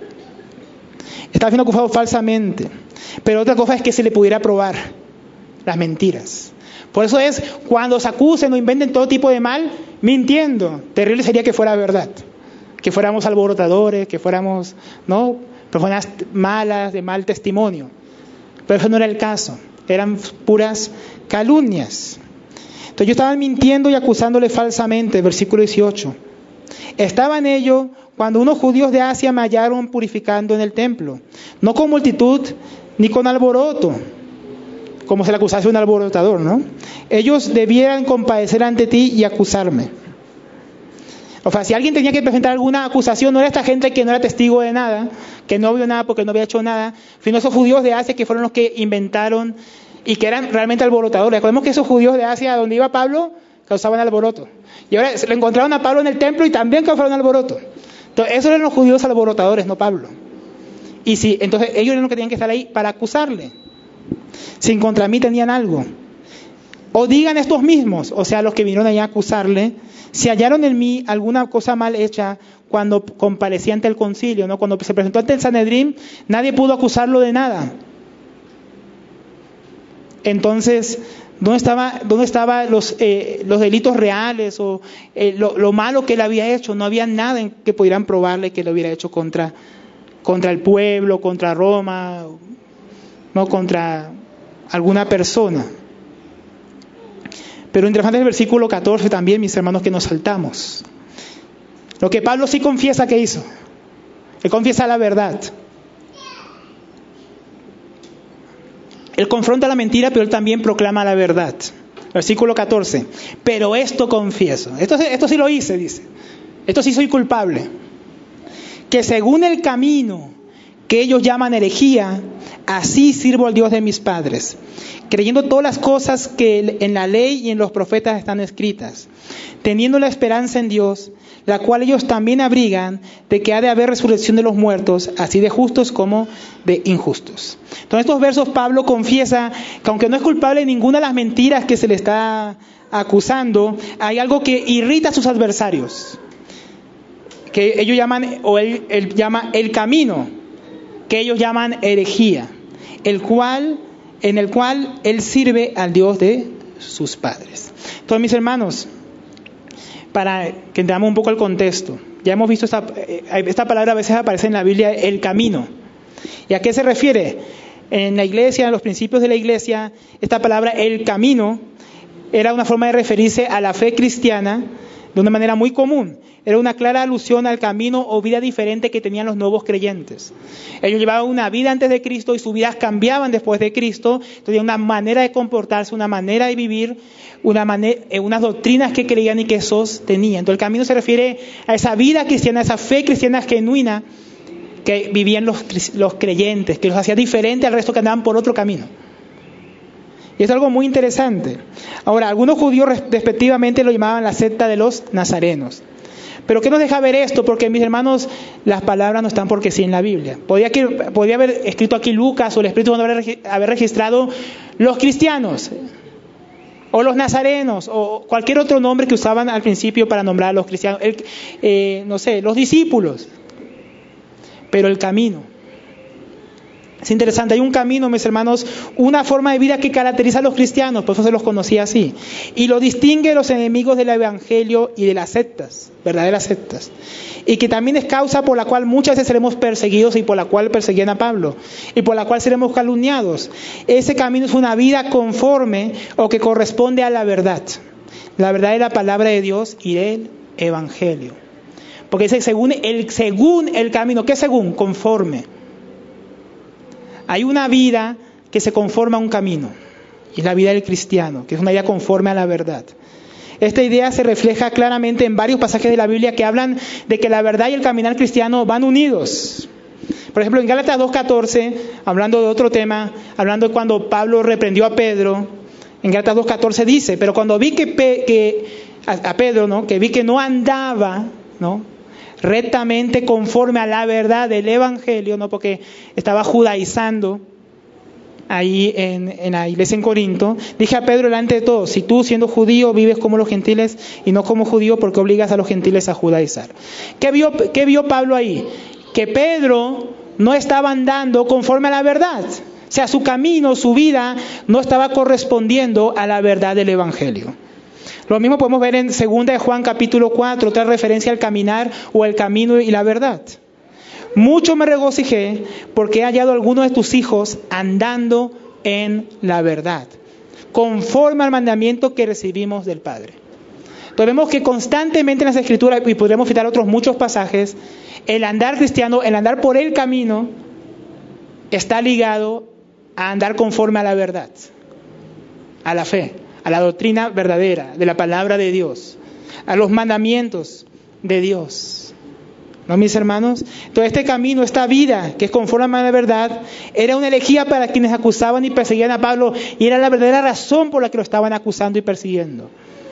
[SPEAKER 1] está siendo acusado falsamente. Pero otra cosa es que se le pudiera probar las mentiras. Por eso es, cuando se acusen o inventen todo tipo de mal, mintiendo. Terrible sería que fuera verdad. Que fuéramos alborotadores, que fuéramos, ¿no?, personas malas, de mal testimonio. Pero eso no era el caso. Eran puras calumnias. Entonces yo estaba mintiendo y acusándole falsamente, versículo 18. Estaba en ello cuando unos judíos de Asia me hallaron purificando en el templo. No con multitud ni con alboroto, como se le acusase a un alborotador, ¿no? Ellos debieran compadecer ante ti y acusarme. O sea, si alguien tenía que presentar alguna acusación, no era esta gente que no era testigo de nada, que no vio nada porque no había hecho nada, sino esos judíos de Asia que fueron los que inventaron y que eran realmente alborotadores. Recordemos que esos judíos de Asia, donde iba Pablo, causaban alboroto. Y ahora le encontraron a Pablo en el templo y también causaron alboroto. Entonces, esos eran los judíos alborotadores, no Pablo. Y sí, entonces ellos eran los que tenían que estar ahí para acusarle. Si contra mí tenían algo. O digan estos mismos, o sea, los que vinieron allá a acusarle, si hallaron en mí alguna cosa mal hecha cuando comparecía ante el concilio, ¿no? Cuando se presentó ante el Sanedrín, nadie pudo acusarlo de nada. Entonces, ¿dónde estaban los delitos reales o lo malo que él había hecho? No había nada en que pudieran probarle que lo hubiera hecho contra el pueblo, contra Roma, no contra alguna persona. Pero interesante el versículo 14 también, mis hermanos, que nos saltamos. Lo que Pablo sí confiesa que hizo. Él confiesa la verdad. Él confronta la mentira, pero él también proclama la verdad. Versículo 14. Pero esto confieso. Esto sí lo hice, dice. Esto sí soy culpable. Que según el camino que ellos llaman herejía, así sirvo al Dios de mis padres, creyendo todas las cosas que en la ley y en los profetas están escritas, teniendo la esperanza en Dios, la cual ellos también abrigan, de que ha de haber resurrección de los muertos, así de justos como de injustos. Entonces, en estos versos Pablo confiesa que aunque no es culpable de ninguna de las mentiras que se le está acusando, hay algo que irrita a sus adversarios, que ellos llaman, o él llama el camino, que ellos llaman herejía, en el cual él sirve al Dios de sus padres. Entonces, mis hermanos, para que entendamos un poco el contexto, ya hemos visto esta palabra a veces aparece en la Biblia, el camino. ¿Y a qué se refiere? En la iglesia, en los principios de la iglesia, esta palabra, el camino, era una forma de referirse a la fe cristiana de una manera muy común. Era una clara alusión al camino o vida diferente que tenían los nuevos creyentes. Ellos llevaban una vida antes de Cristo y sus vidas cambiaban después de Cristo. Tenían una manera de comportarse, una manera de vivir, unas doctrinas que creían y que sostenían. Entonces el camino se refiere a esa vida cristiana, a esa fe cristiana genuina que vivían los creyentes, que los hacía diferente al resto que andaban por otro camino. Y es algo muy interesante. Ahora, algunos judíos respectivamente lo llamaban la secta de los nazarenos. Pero ¿qué nos deja ver esto? Porque, mis hermanos, las palabras no están porque sí en la Biblia. Podría haber escrito aquí Lucas o el Espíritu haber registrado los cristianos o los nazarenos o cualquier otro nombre que usaban al principio para nombrar a los cristianos. Los discípulos. Pero el camino. Es interesante, hay un camino, mis hermanos, una forma de vida que caracteriza a los cristianos, por eso se los conocía así, y lo distingue de los enemigos del evangelio y de las sectas, verdaderas sectas, y que también es causa por la cual muchas veces seremos perseguidos y por la cual perseguían a Pablo, y por la cual seremos calumniados. Ese camino es una vida conforme o que corresponde a la verdad de la palabra de Dios y del evangelio, porque dice según el camino. ¿Qué según? Conforme. Hay una vida que se conforma a un camino, y es la vida del cristiano, que es una vida conforme a la verdad. Esta idea se refleja claramente en varios pasajes de la Biblia que hablan de que la verdad y el caminar cristiano van unidos. Por ejemplo, en Gálatas 2:14, hablando de otro tema, hablando de cuando Pablo reprendió a Pedro, en Gálatas 2:14 dice, pero cuando vi a Pedro, ¿no? Que vi que no andaba, ¿no? rectamente conforme a la verdad del evangelio, no porque estaba judaizando ahí en la iglesia en Corinto, dije a Pedro delante de todos, si tú siendo judío vives como los gentiles y no como judío, ¿por qué obligas a los gentiles a judaizar? ¿Qué vio Pablo ahí? Que Pedro no estaba andando conforme a la verdad, o sea, su camino, su vida no estaba correspondiendo a la verdad del evangelio. Lo mismo podemos ver en 2 de Juan capítulo 4, otra referencia al caminar o el camino y la verdad. Mucho me regocijé porque he hallado a algunos de tus hijos andando en la verdad, conforme al mandamiento que recibimos del Padre. Entonces vemos que constantemente en las Escrituras, y podríamos citar otros muchos pasajes, el andar cristiano, el andar por el camino, está ligado a andar conforme a la verdad, a la fe, a la doctrina verdadera de la palabra de Dios, a los mandamientos de Dios. ¿No, mis hermanos? Entonces este camino, esta vida que es conforme a la verdad, era una herejía para quienes acusaban y perseguían a Pablo, y era la verdadera razón por la que lo estaban acusando y persiguiendo.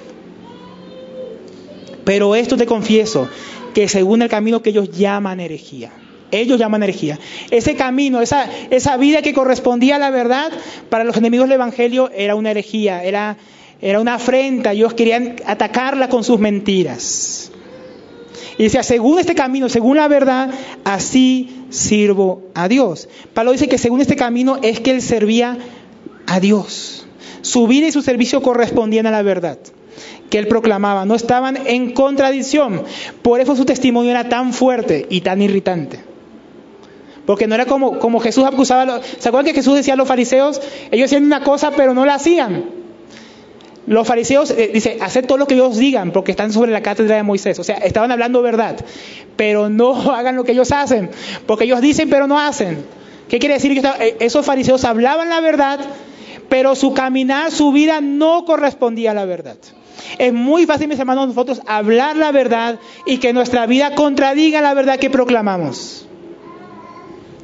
[SPEAKER 1] Pero esto te confieso, que según el camino que ellos llaman herejía. Ese camino, esa vida que correspondía a la verdad, para los enemigos del evangelio era una herejía, era una afrenta. Ellos querían atacarla con sus mentiras. Y decía, según este camino, según la verdad, así sirvo a Dios. Pablo dice que según este camino es que él servía a Dios. Su vida y su servicio correspondían a la verdad que él proclamaba, no estaban en contradicción. Por eso su testimonio era tan fuerte y tan irritante. Porque no era como Jesús acusaba. ¿Se acuerdan que Jesús decía a los fariseos? Ellos hacían una cosa pero no la hacían. Los fariseos, dice, haced todo lo que ellos digan porque están sobre la cátedra de Moisés. O sea, estaban hablando verdad, pero no hagan lo que ellos hacen, porque ellos dicen pero no hacen. ¿Qué quiere decir? Que esos fariseos hablaban la verdad, pero su caminar, su vida no correspondía a la verdad. Es muy fácil, mis hermanos, nosotros hablar la verdad y que nuestra vida contradiga la verdad que proclamamos.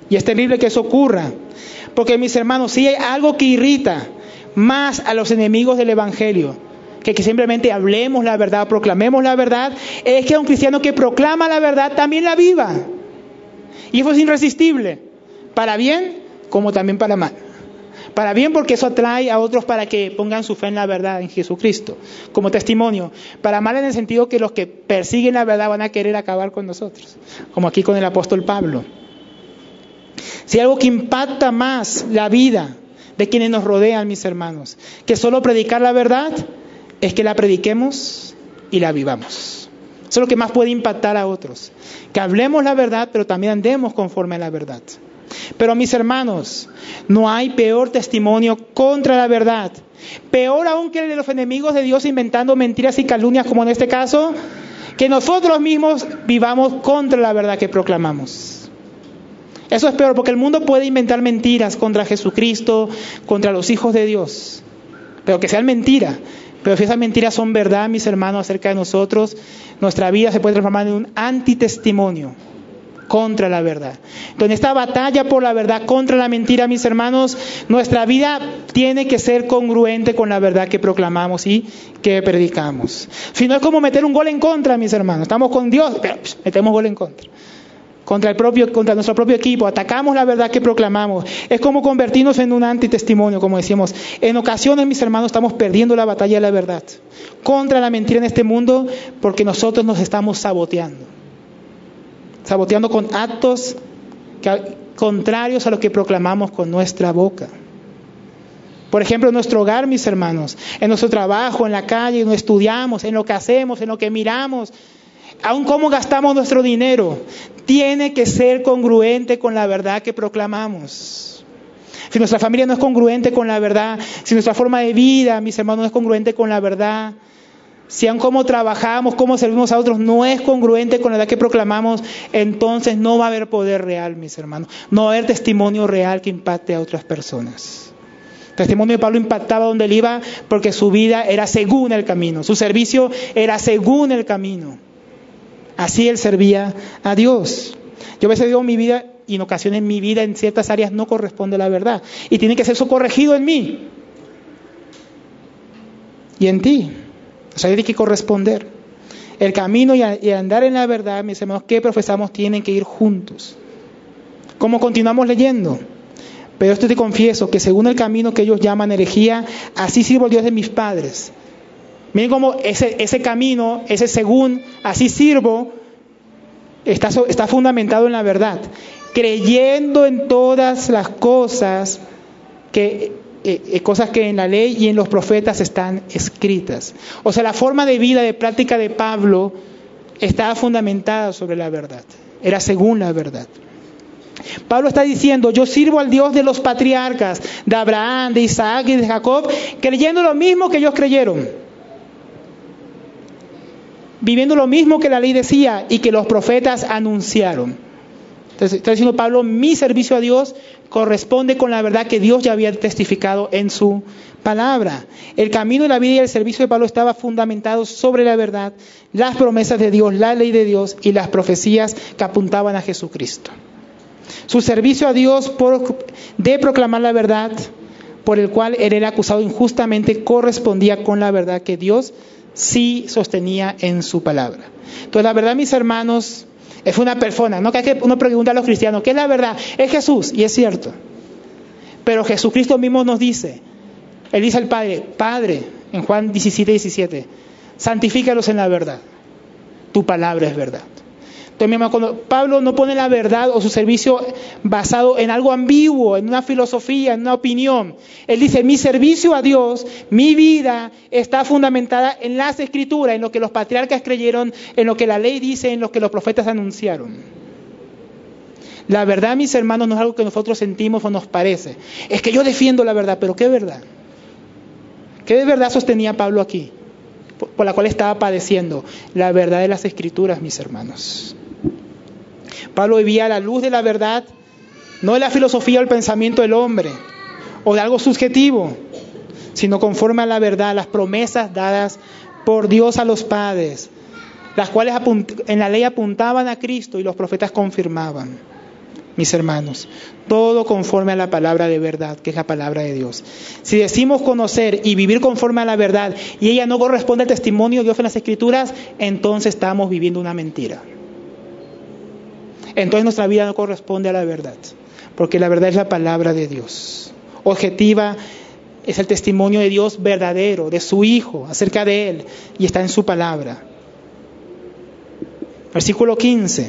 [SPEAKER 1] Y es terrible que eso ocurra. Porque, mis hermanos, si hay algo que irrita más a los enemigos del Evangelio, que simplemente hablemos la verdad, proclamemos la verdad, es que un cristiano que proclama la verdad también la viva. Y eso es irresistible, para bien como también para mal. Para bien porque eso atrae a otros para que pongan su fe en la verdad, en Jesucristo, como testimonio. Para mal en el sentido que los que persiguen la verdad van a querer acabar con nosotros, como aquí con el apóstol Pablo. Si hay algo que impacta más la vida de quienes nos rodean, mis hermanos, que solo predicar la verdad, es que la prediquemos y la vivamos. Eso es lo que más puede impactar a otros. Que hablemos la verdad, pero también andemos conforme a la verdad. Pero, mis hermanos, no hay peor testimonio contra la verdad. Peor aún que el de los enemigos de Dios inventando mentiras y calumnias, como en este caso, que nosotros mismos vivamos contra la verdad que proclamamos. Eso es peor, porque el mundo puede inventar mentiras contra Jesucristo, contra los hijos de Dios, pero que sean mentiras. Pero si esas mentiras son verdad, mis hermanos, acerca de nosotros, nuestra vida se puede transformar en un antitestimonio contra la verdad. Entonces, en esta batalla por la verdad contra la mentira, mis hermanos, nuestra vida tiene que ser congruente con la verdad que proclamamos y que predicamos. Si no, es como meter un gol en contra, mis hermanos. Estamos con Dios, pero metemos gol en contra. Contra nuestro propio equipo, atacamos la verdad que proclamamos. Es como convertirnos en un antitestimonio, como decíamos. En ocasiones, mis hermanos, estamos perdiendo la batalla de la verdad contra la mentira en este mundo, porque nosotros nos estamos saboteando con actos contrarios a lo que proclamamos con nuestra boca. Por ejemplo, en nuestro hogar, mis hermanos, en nuestro trabajo, en la calle, en lo que estudiamos, en lo que hacemos, en lo que miramos, aun cómo gastamos nuestro dinero, tiene que ser congruente con la verdad que proclamamos. Si nuestra familia no es congruente con la verdad, si nuestra forma de vida, mis hermanos, no es congruente con la verdad, si aun cómo trabajamos, cómo servimos a otros, no es congruente con la verdad que proclamamos, entonces no va a haber poder real, mis hermanos. No va a haber testimonio real que impacte a otras personas. El testimonio de Pablo impactaba donde él iba porque su vida era según el camino, su servicio era según el camino. Así él servía a Dios. Yo a veces digo mi vida, y en ocasiones mi vida en ciertas áreas no corresponde a la verdad. Y tiene que ser eso corregido en mí. Y en ti. O sea, tiene que corresponder. El camino y andar en la verdad, mis hermanos, que profesamos tienen que ir juntos. ¿Cómo continuamos leyendo? Pero esto te confieso, que según el camino que ellos llaman herejía, así sirvo al Dios de mis padres. Miren cómo ese camino, ese según, así sirvo, está fundamentado en la verdad. Creyendo en todas las cosas que en la ley y en los profetas están escritas. O sea, la forma de vida, de práctica de Pablo estaba fundamentada sobre la verdad. Era según la verdad. Pablo está diciendo, yo sirvo al Dios de los patriarcas, de Abraham, de Isaac y de Jacob, creyendo lo mismo que ellos creyeron. Viviendo lo mismo que la ley decía y que los profetas anunciaron. Entonces está diciendo Pablo, mi servicio a Dios corresponde con la verdad que Dios ya había testificado en su palabra. El camino de la vida y el servicio de Pablo estaba fundamentado sobre la verdad, las promesas de Dios, la ley de Dios y las profecías que apuntaban a Jesucristo. Su servicio a Dios de proclamar la verdad, por el cual él era acusado injustamente, correspondía con la verdad que Dios sí sostenía en su palabra. Entonces, la verdad, mis hermanos, es una persona. No que uno pregunta a los cristianos, ¿qué es la verdad? Es Jesús, y es cierto. Pero Jesucristo mismo nos dice, él dice al Padre, en Juan 17, santifícalos en la verdad. Tu palabra es verdad. Entonces, cuando Pablo no pone la verdad o su servicio basado en algo ambiguo, en una filosofía, en una opinión, él dice, mi servicio a Dios, mi vida está fundamentada en las Escrituras, en lo que los patriarcas creyeron, en lo que la ley dice, en lo que los profetas anunciaron. La verdad, mis hermanos, no es algo que nosotros sentimos o nos parece. Es que yo defiendo la verdad, pero ¿qué verdad? ¿Qué de verdad sostenía Pablo aquí? Por la cual estaba padeciendo. La verdad de las Escrituras, mis hermanos. Pablo vivía a la luz de la verdad, no de la filosofía o el pensamiento del hombre, o de algo subjetivo, sino conforme a la verdad, las promesas dadas por Dios a los padres, las cuales en la ley apuntaban a Cristo y los profetas confirmaban. mis hermanos. Todo conforme a la palabra de verdad, que es la palabra de Dios. Si decimos conocer y vivir conforme a la verdad y ella no corresponde al testimonio de Dios en las Escrituras, entonces estamos viviendo una mentira. Entonces nuestra vida no corresponde a la verdad, porque la verdad es la palabra de Dios. Objetiva es el testimonio de Dios verdadero, de su Hijo, acerca de Él, y está en su palabra. Versículo 15.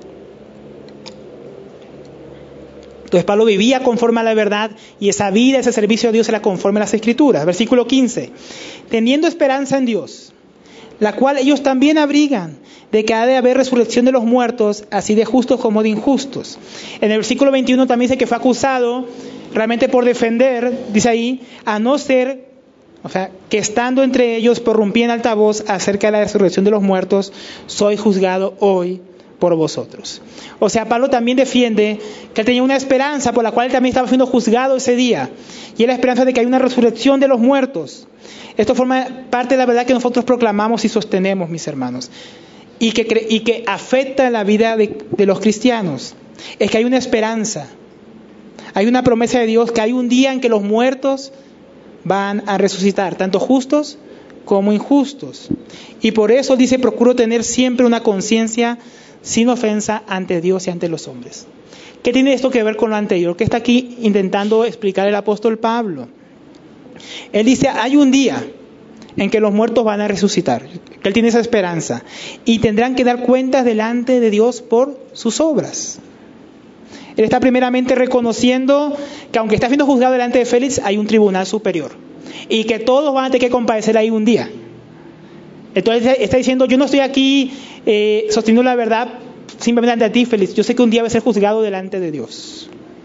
[SPEAKER 1] Entonces Pablo vivía conforme a la verdad y esa vida, ese servicio a Dios era conforme a las Escrituras. Versículo 15. Teniendo esperanza en Dios, la cual ellos también abrigan, de que ha de haber resurrección de los muertos, así de justos como de injustos. En el versículo 21 también dice que fue acusado realmente por defender, dice ahí, a no ser, o sea, que estando entre ellos prorrumpí en alta voz acerca de la resurrección de los muertos, soy juzgado hoy por vosotros. O sea, Pablo también defiende que él tenía una esperanza por la cual él también estaba siendo juzgado ese día, y es la esperanza de que hay una resurrección de los muertos. Esto forma parte de la verdad que nosotros proclamamos y sostenemos, mis hermanos, y que afecta la vida de los cristianos. Es que hay una esperanza, hay una promesa de Dios que hay un día en que los muertos van a resucitar, tanto justos como injustos. Y por eso dice, procuro tener siempre una conciencia sin ofensa ante Dios y ante los hombres. ¿Qué tiene esto que ver con lo anterior? ¿Qué está aquí intentando explicar el apóstol Pablo? Él dice, hay un día en que los muertos van a resucitar. Él tiene esa esperanza. Y tendrán que dar cuentas delante de Dios por sus obras. Él está primeramente reconociendo que aunque está siendo juzgado delante de Félix, hay un tribunal superior. Y que todos van a tener que compadecer ahí un día. Entonces está diciendo, yo no estoy aquí sosteniendo la verdad simplemente ante ti, Félix. Yo sé que un día va a ser juzgado delante de Dios.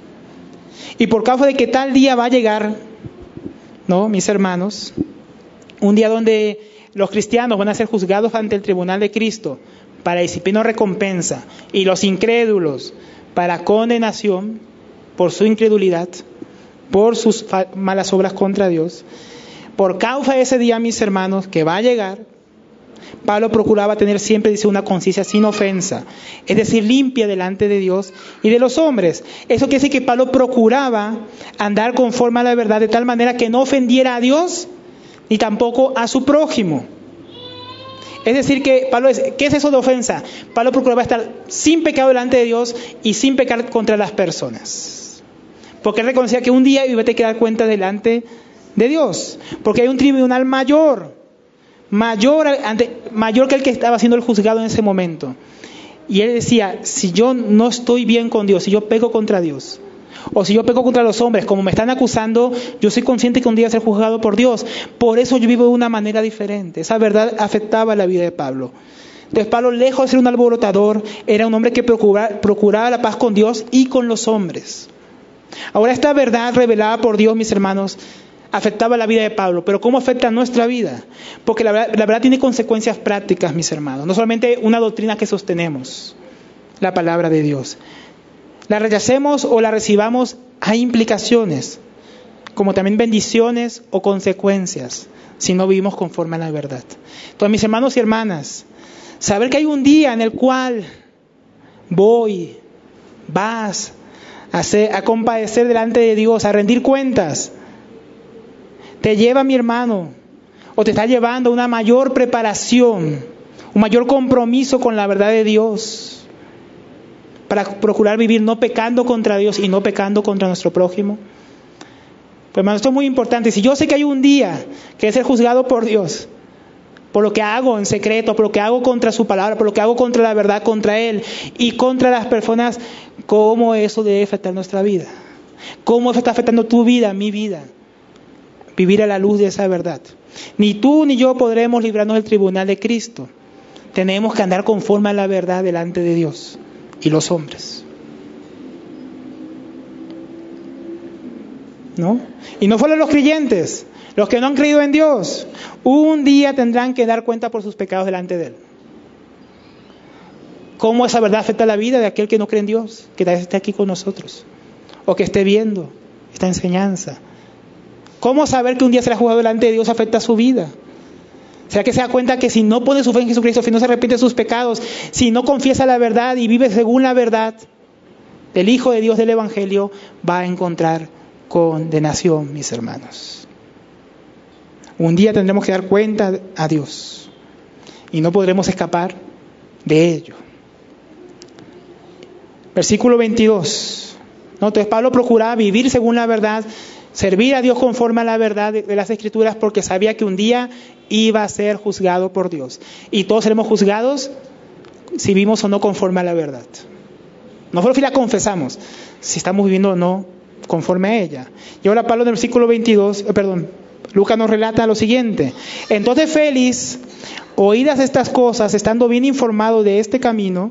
[SPEAKER 1] Y por causa de que tal día va a llegar, ¿no, mis hermanos? Un día donde los cristianos van a ser juzgados ante el tribunal de Cristo para disciplina o recompensa, y los incrédulos para condenación por su incredulidad, por sus malas obras contra Dios. Por causa de ese día, mis hermanos, que va a llegar, Pablo procuraba tener siempre, dice, una conciencia sin ofensa, es decir, limpia delante de Dios y de los hombres. Eso quiere decir que Pablo procuraba andar conforme a la verdad de tal manera que no ofendiera a Dios ni tampoco a su prójimo. Es decir, que Pablo ¿qué es eso de ofensa? Pablo procuraba estar sin pecado delante de Dios y sin pecar contra las personas. Porque él reconocía que un día iba a tener que dar cuenta delante de Dios. Porque hay un tribunal mayor que el que estaba siendo el juzgado en ese momento. Y él decía, si yo no estoy bien con Dios, si yo peco contra Dios, o si yo peco contra los hombres, como me están acusando, yo soy consciente que un día voy a ser juzgado por Dios. Por eso yo vivo de una manera diferente. Esa verdad afectaba la vida de Pablo. Entonces Pablo, lejos de ser un alborotador, era un hombre que procuraba la paz con Dios y con los hombres. Ahora, esta verdad revelada por Dios, mis hermanos, afectaba la vida de Pablo. Pero ¿cómo afecta nuestra vida? Porque la verdad tiene consecuencias prácticas, mis hermanos. No solamente una doctrina que sostenemos, la palabra de Dios. La rechacemos o la recibamos, hay implicaciones, como también bendiciones o consecuencias, si no vivimos conforme a la verdad. Entonces, mis hermanos y hermanas, saber que hay un día en el cual vas a compadecer delante de Dios, a rendir cuentas, te lleva, mi hermano, o te está llevando a una mayor preparación, un mayor compromiso con la verdad de Dios, para procurar vivir no pecando contra Dios y no pecando contra nuestro prójimo. Pues, hermano, esto es muy importante. Si yo sé que hay un día que es ser juzgado por Dios, por lo que hago en secreto, por lo que hago contra su palabra, por lo que hago contra la verdad, contra Él y contra las personas, ¿cómo eso debe afectar nuestra vida? ¿Cómo eso está afectando tu vida, mi vida? Vivir a la luz de esa verdad. Ni tú ni yo podremos librarnos del tribunal de Cristo. Tenemos que andar conforme a la verdad delante de Dios y los hombres, ¿no? Y no solo los creyentes, los que no han creído en Dios, un día tendrán que dar cuenta por sus pecados delante de Él. ¿Cómo esa verdad afecta la vida de aquel que no cree en Dios, que tal vez esté aquí con nosotros, o que esté viendo esta enseñanza? ¿Cómo saber que un día será juzgado delante de Dios afecta su vida? ¿Será que se da cuenta que si no pone su fe en Jesucristo, si no se arrepiente de sus pecados, si no confiesa la verdad y vive según la verdad, del Hijo de Dios del Evangelio, va a encontrar condenación, mis hermanos. Un día tendremos que dar cuenta a Dios y no podremos escapar de ello. Versículo 22. Entonces Pablo procuraba vivir según la verdad, servir a Dios conforme a la verdad de las Escrituras, porque sabía que un día iba a ser juzgado por Dios. Y todos seremos juzgados si vivimos o no conforme a la verdad. Nosotros la confesamos, si estamos viviendo o no conforme a ella. Y ahora Pablo en el versículo 22, Lucas nos relata lo siguiente. Entonces Félix, oídas estas cosas, estando bien informado de este camino,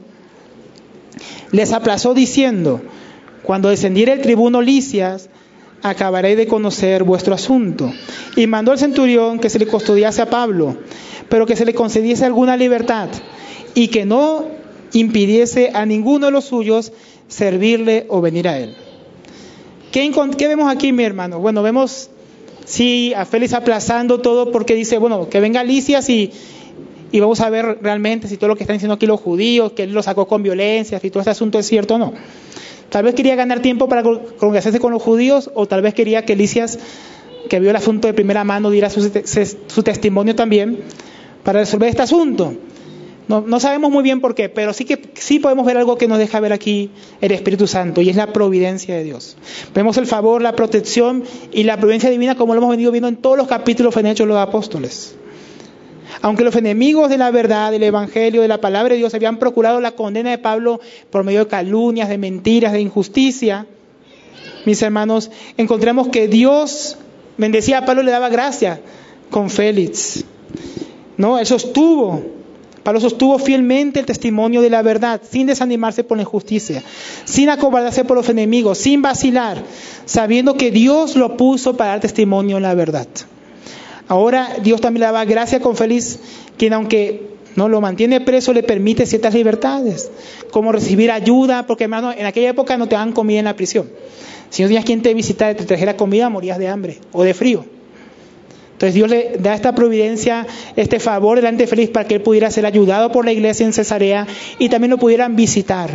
[SPEAKER 1] les aplazó diciendo: cuando descendiere el tribuno Lisias, acabaré de conocer vuestro asunto. Y mandó al centurión que se le custodiase a Pablo, pero que se le concediese alguna libertad, y que no impidiese a ninguno de los suyos servirle o venir a él. ¿Qué vemos aquí, mi hermano? Bueno, vemos a Félix aplazando todo porque dice, bueno, que venga Lisias y vamos a ver realmente si todo lo que están diciendo aquí los judíos, que él lo sacó con violencia, si todo este asunto es cierto o no. Tal vez quería ganar tiempo para congregarse con los judíos, o tal vez quería que Lisias, que vio el asunto de primera mano, diera su testimonio también para resolver este asunto. No sabemos muy bien por qué, pero sí podemos ver algo que nos deja ver aquí el Espíritu Santo, y es la providencia de Dios. Vemos el favor, la protección y la providencia divina, como lo hemos venido viendo en todos los capítulos en Hechos de los Apóstoles. Aunque los enemigos de la verdad, del Evangelio, de la palabra de Dios habían procurado la condena de Pablo por medio de calumnias, de mentiras, de injusticia, mis hermanos, encontramos que Dios bendecía a Pablo y le daba gracia con Félix. ¿No? Pablo sostuvo fielmente el testimonio de la verdad, sin desanimarse por la injusticia, sin acobardarse por los enemigos, sin vacilar, sabiendo que Dios lo puso para dar testimonio en la verdad. Ahora Dios también le daba gracia con Félix, quien aunque no lo mantiene preso, le permite ciertas libertades, como recibir ayuda, porque hermano, en aquella época no te daban comida en la prisión. Si no tenías quien te visitara, te trajera comida, morías de hambre o de frío. Entonces Dios le da esta providencia, este favor delante de Félix para que él pudiera ser ayudado por la iglesia en Cesarea y también lo pudieran visitar.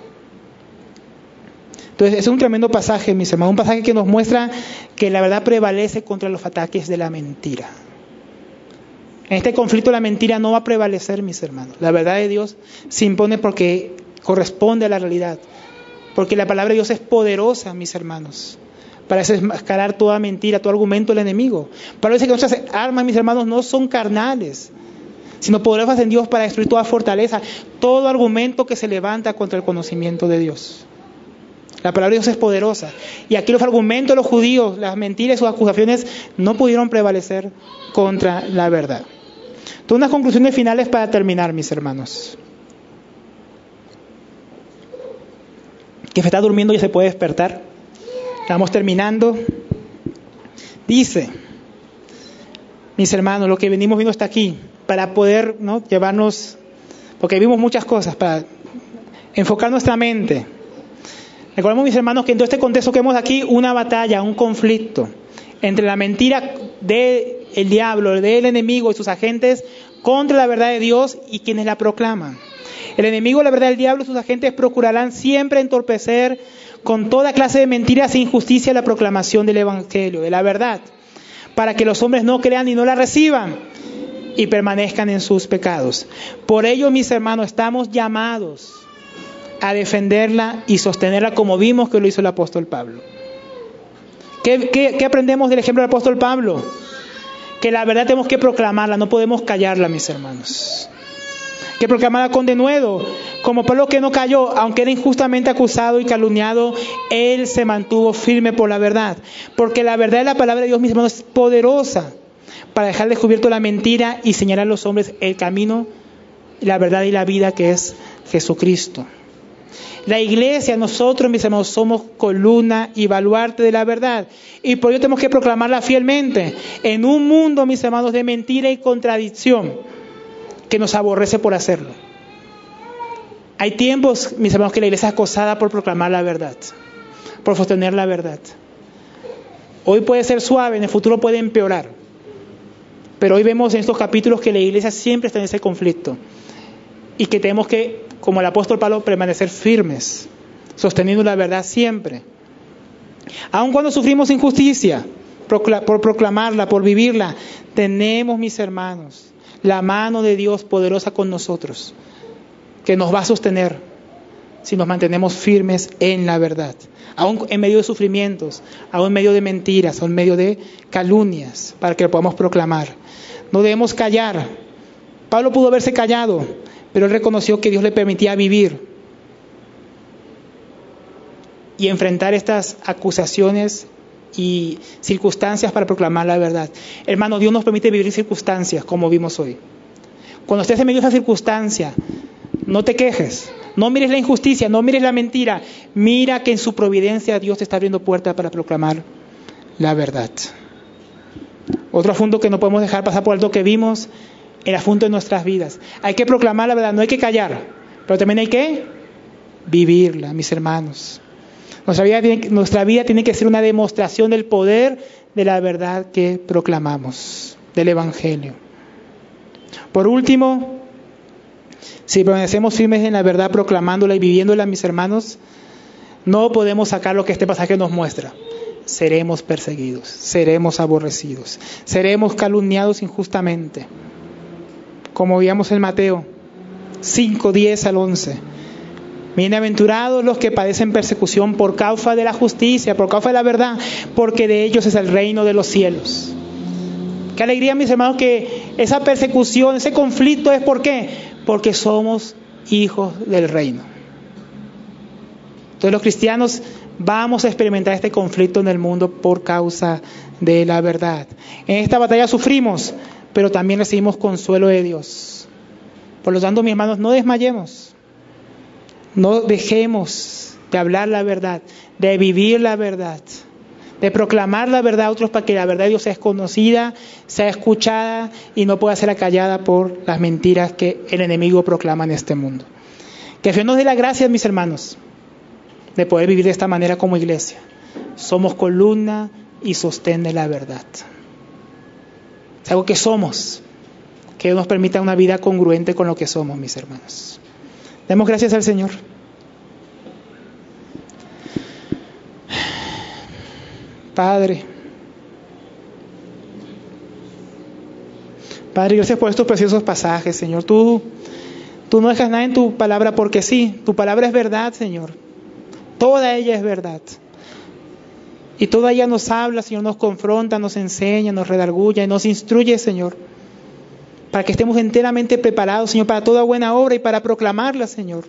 [SPEAKER 1] Entonces es un tremendo pasaje, mis hermanos, un pasaje que nos muestra que la verdad prevalece contra los ataques de la mentira. En este conflicto la mentira no va a prevalecer, mis hermanos. La verdad de Dios se impone porque corresponde a la realidad, porque la palabra de Dios es poderosa, mis hermanos, para desmascarar toda mentira, todo argumento del enemigo. Pablo dice que nuestras armas, mis hermanos, no son carnales, sino poderosas en Dios para destruir toda fortaleza, todo argumento que se levanta contra el conocimiento de Dios. La palabra de Dios es poderosa. Y aquí los argumentos de los judíos, las mentiras y sus acusaciones no pudieron prevalecer contra la verdad. Entonces, unas conclusiones finales para terminar, mis hermanos. Que se está durmiendo y se puede despertar. Estamos terminando. Dice, mis hermanos, lo que venimos viendo hasta aquí, para poder, ¿no?, llevarnos, porque vimos muchas cosas, para enfocar nuestra mente. Recordemos, mis hermanos, que en todo este contexto que vemos aquí, una batalla, un conflicto entre la mentira del diablo, del enemigo y sus agentes contra la verdad de Dios y quienes la proclaman. El enemigo, la verdad del diablo y sus agentes procurarán siempre entorpecer con toda clase de mentiras e injusticia la proclamación del Evangelio, de la verdad, para que los hombres no crean y no la reciban y permanezcan en sus pecados. Por ello, mis hermanos, estamos llamados a defenderla y sostenerla como vimos que lo hizo el apóstol Pablo. ¿Qué aprendemos del ejemplo del apóstol Pablo? Que la verdad tenemos que proclamarla, no podemos callarla, mis hermanos. Que proclamarla con denuedo, como Pablo, que no cayó, aunque era injustamente acusado y calumniado, él se mantuvo firme por la verdad. Porque la verdad de la palabra de Dios, mis hermanos, es poderosa para dejar descubierto la mentira y señalar a los hombres el camino, la verdad y la vida, que es Jesucristo. La iglesia, nosotros, mis hermanos, somos columna y baluarte de la verdad. Y por ello tenemos que proclamarla fielmente. En un mundo, mis hermanos, de mentira y contradicción, que nos aborrece por hacerlo. Hay tiempos, mis hermanos, que la iglesia es acosada por proclamar la verdad, por sostener la verdad. Hoy puede ser suave, en el futuro puede empeorar. Pero hoy vemos en estos capítulos que la iglesia siempre está en ese conflicto. Y que tenemos que, como el apóstol Pablo, permanecer firmes sosteniendo la verdad siempre. Aun cuando sufrimos injusticia, por proclamarla, por vivirla, tenemos, mis hermanos, la mano de Dios poderosa con nosotros, que nos va a sostener si nos mantenemos firmes en la verdad. Aún en medio de sufrimientos, aún en medio de mentiras, aún en medio de calumnias, para que lo podamos proclamar. No debemos callar. Pablo pudo haberse callado, pero él reconoció que Dios le permitía vivir y enfrentar estas acusaciones y circunstancias para proclamar la verdad. Hermano, Dios nos permite vivir circunstancias como vimos hoy. Cuando estés en medio de esa circunstancia, no te quejes, no mires la injusticia, no mires la mentira. Mira que en su providencia Dios te está abriendo puertas para proclamar la verdad. Otro asunto que no podemos dejar pasar por alto que vimos, el asunto de nuestras vidas. Hay que proclamar la verdad, no hay que callar, pero también hay que vivirla, mis hermanos. Nuestra vida tiene que ser una demostración del poder de la verdad que proclamamos, del Evangelio. Por último, si permanecemos firmes en la verdad, proclamándola y viviéndola, mis hermanos, no podemos sacar lo que este pasaje nos muestra. Seremos perseguidos, seremos aborrecidos, seremos calumniados injustamente. Como veíamos en Mateo 5, 10 al 11. Bienaventurados los que padecen persecución por causa de la justicia, por causa de la verdad, porque de ellos es el reino de los cielos. Qué alegría, mis hermanos, que esa persecución, ese conflicto es ¿por qué? Porque somos hijos del reino. Entonces los cristianos vamos a experimentar este conflicto en el mundo por causa de la verdad. En esta batalla sufrimos, pero también recibimos consuelo de Dios. Por lo tanto, mis hermanos, no desmayemos. No dejemos de hablar la verdad, de vivir la verdad, de proclamar la verdad a otros para que la verdad de Dios sea conocida, sea escuchada y no pueda ser acallada por las mentiras que el enemigo proclama en este mundo. Que Dios nos dé la gracia, mis hermanos, de poder vivir de esta manera como iglesia. Somos columna y sostén de la verdad. Es algo que somos, que Dios nos permita una vida congruente con lo que somos, mis hermanos. Demos gracias al Señor. Padre, gracias por estos preciosos pasajes, Señor. Tú no dejas nada en tu palabra porque sí. Tu palabra es verdad, Señor. Toda ella es verdad. Y toda ella nos habla, Señor, nos confronta, nos enseña, nos redarguye, nos instruye, Señor, para que estemos enteramente preparados, Señor, para toda buena obra y para proclamarla, Señor.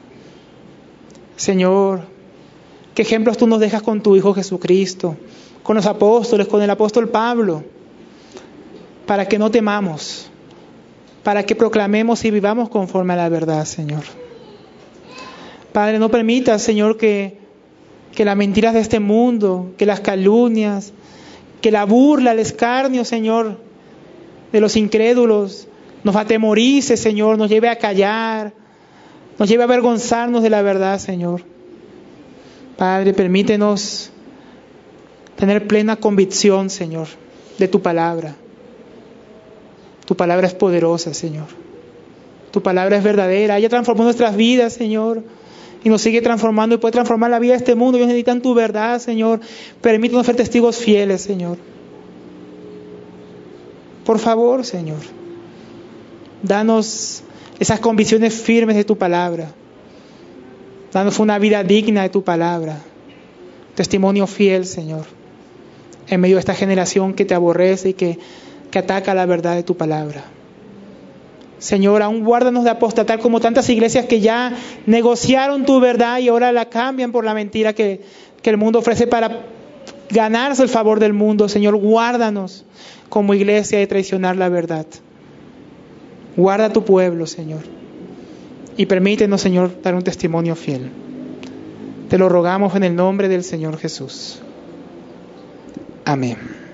[SPEAKER 1] Señor, qué ejemplos tú nos dejas con tu Hijo Jesucristo, con los apóstoles, con el apóstol Pablo, para que no temamos, para que proclamemos y vivamos conforme a la verdad, Señor. Padre, no permitas, Señor, que las mentiras de este mundo, que las calumnias, que la burla, el escarnio, Señor, de los incrédulos, nos atemorice, Señor, nos lleve a callar, nos lleve a avergonzarnos de la verdad, Señor. Padre, permítenos tener plena convicción, Señor, de tu palabra. Tu palabra es poderosa, Señor. Tu palabra es verdadera. Ella transformó nuestras vidas, Señor, y nos sigue transformando y puede transformar la vida de este mundo. Ellos necesitan tu verdad, Señor. Permítenos ser testigos fieles, Señor. Por favor, Señor, danos esas convicciones firmes de tu palabra. Danos una vida digna de tu palabra. Testimonio fiel, Señor, en medio de esta generación que te aborrece y que ataca la verdad de tu palabra. Señor, aún guárdanos de apostatar como tantas iglesias que ya negociaron tu verdad y ahora la cambian por la mentira que el mundo ofrece para ganarse el favor del mundo. Señor, guárdanos como iglesia de traicionar la verdad. Guarda a tu pueblo, Señor, y permítenos, Señor, dar un testimonio fiel. Te lo rogamos en el nombre del Señor Jesús. Amén.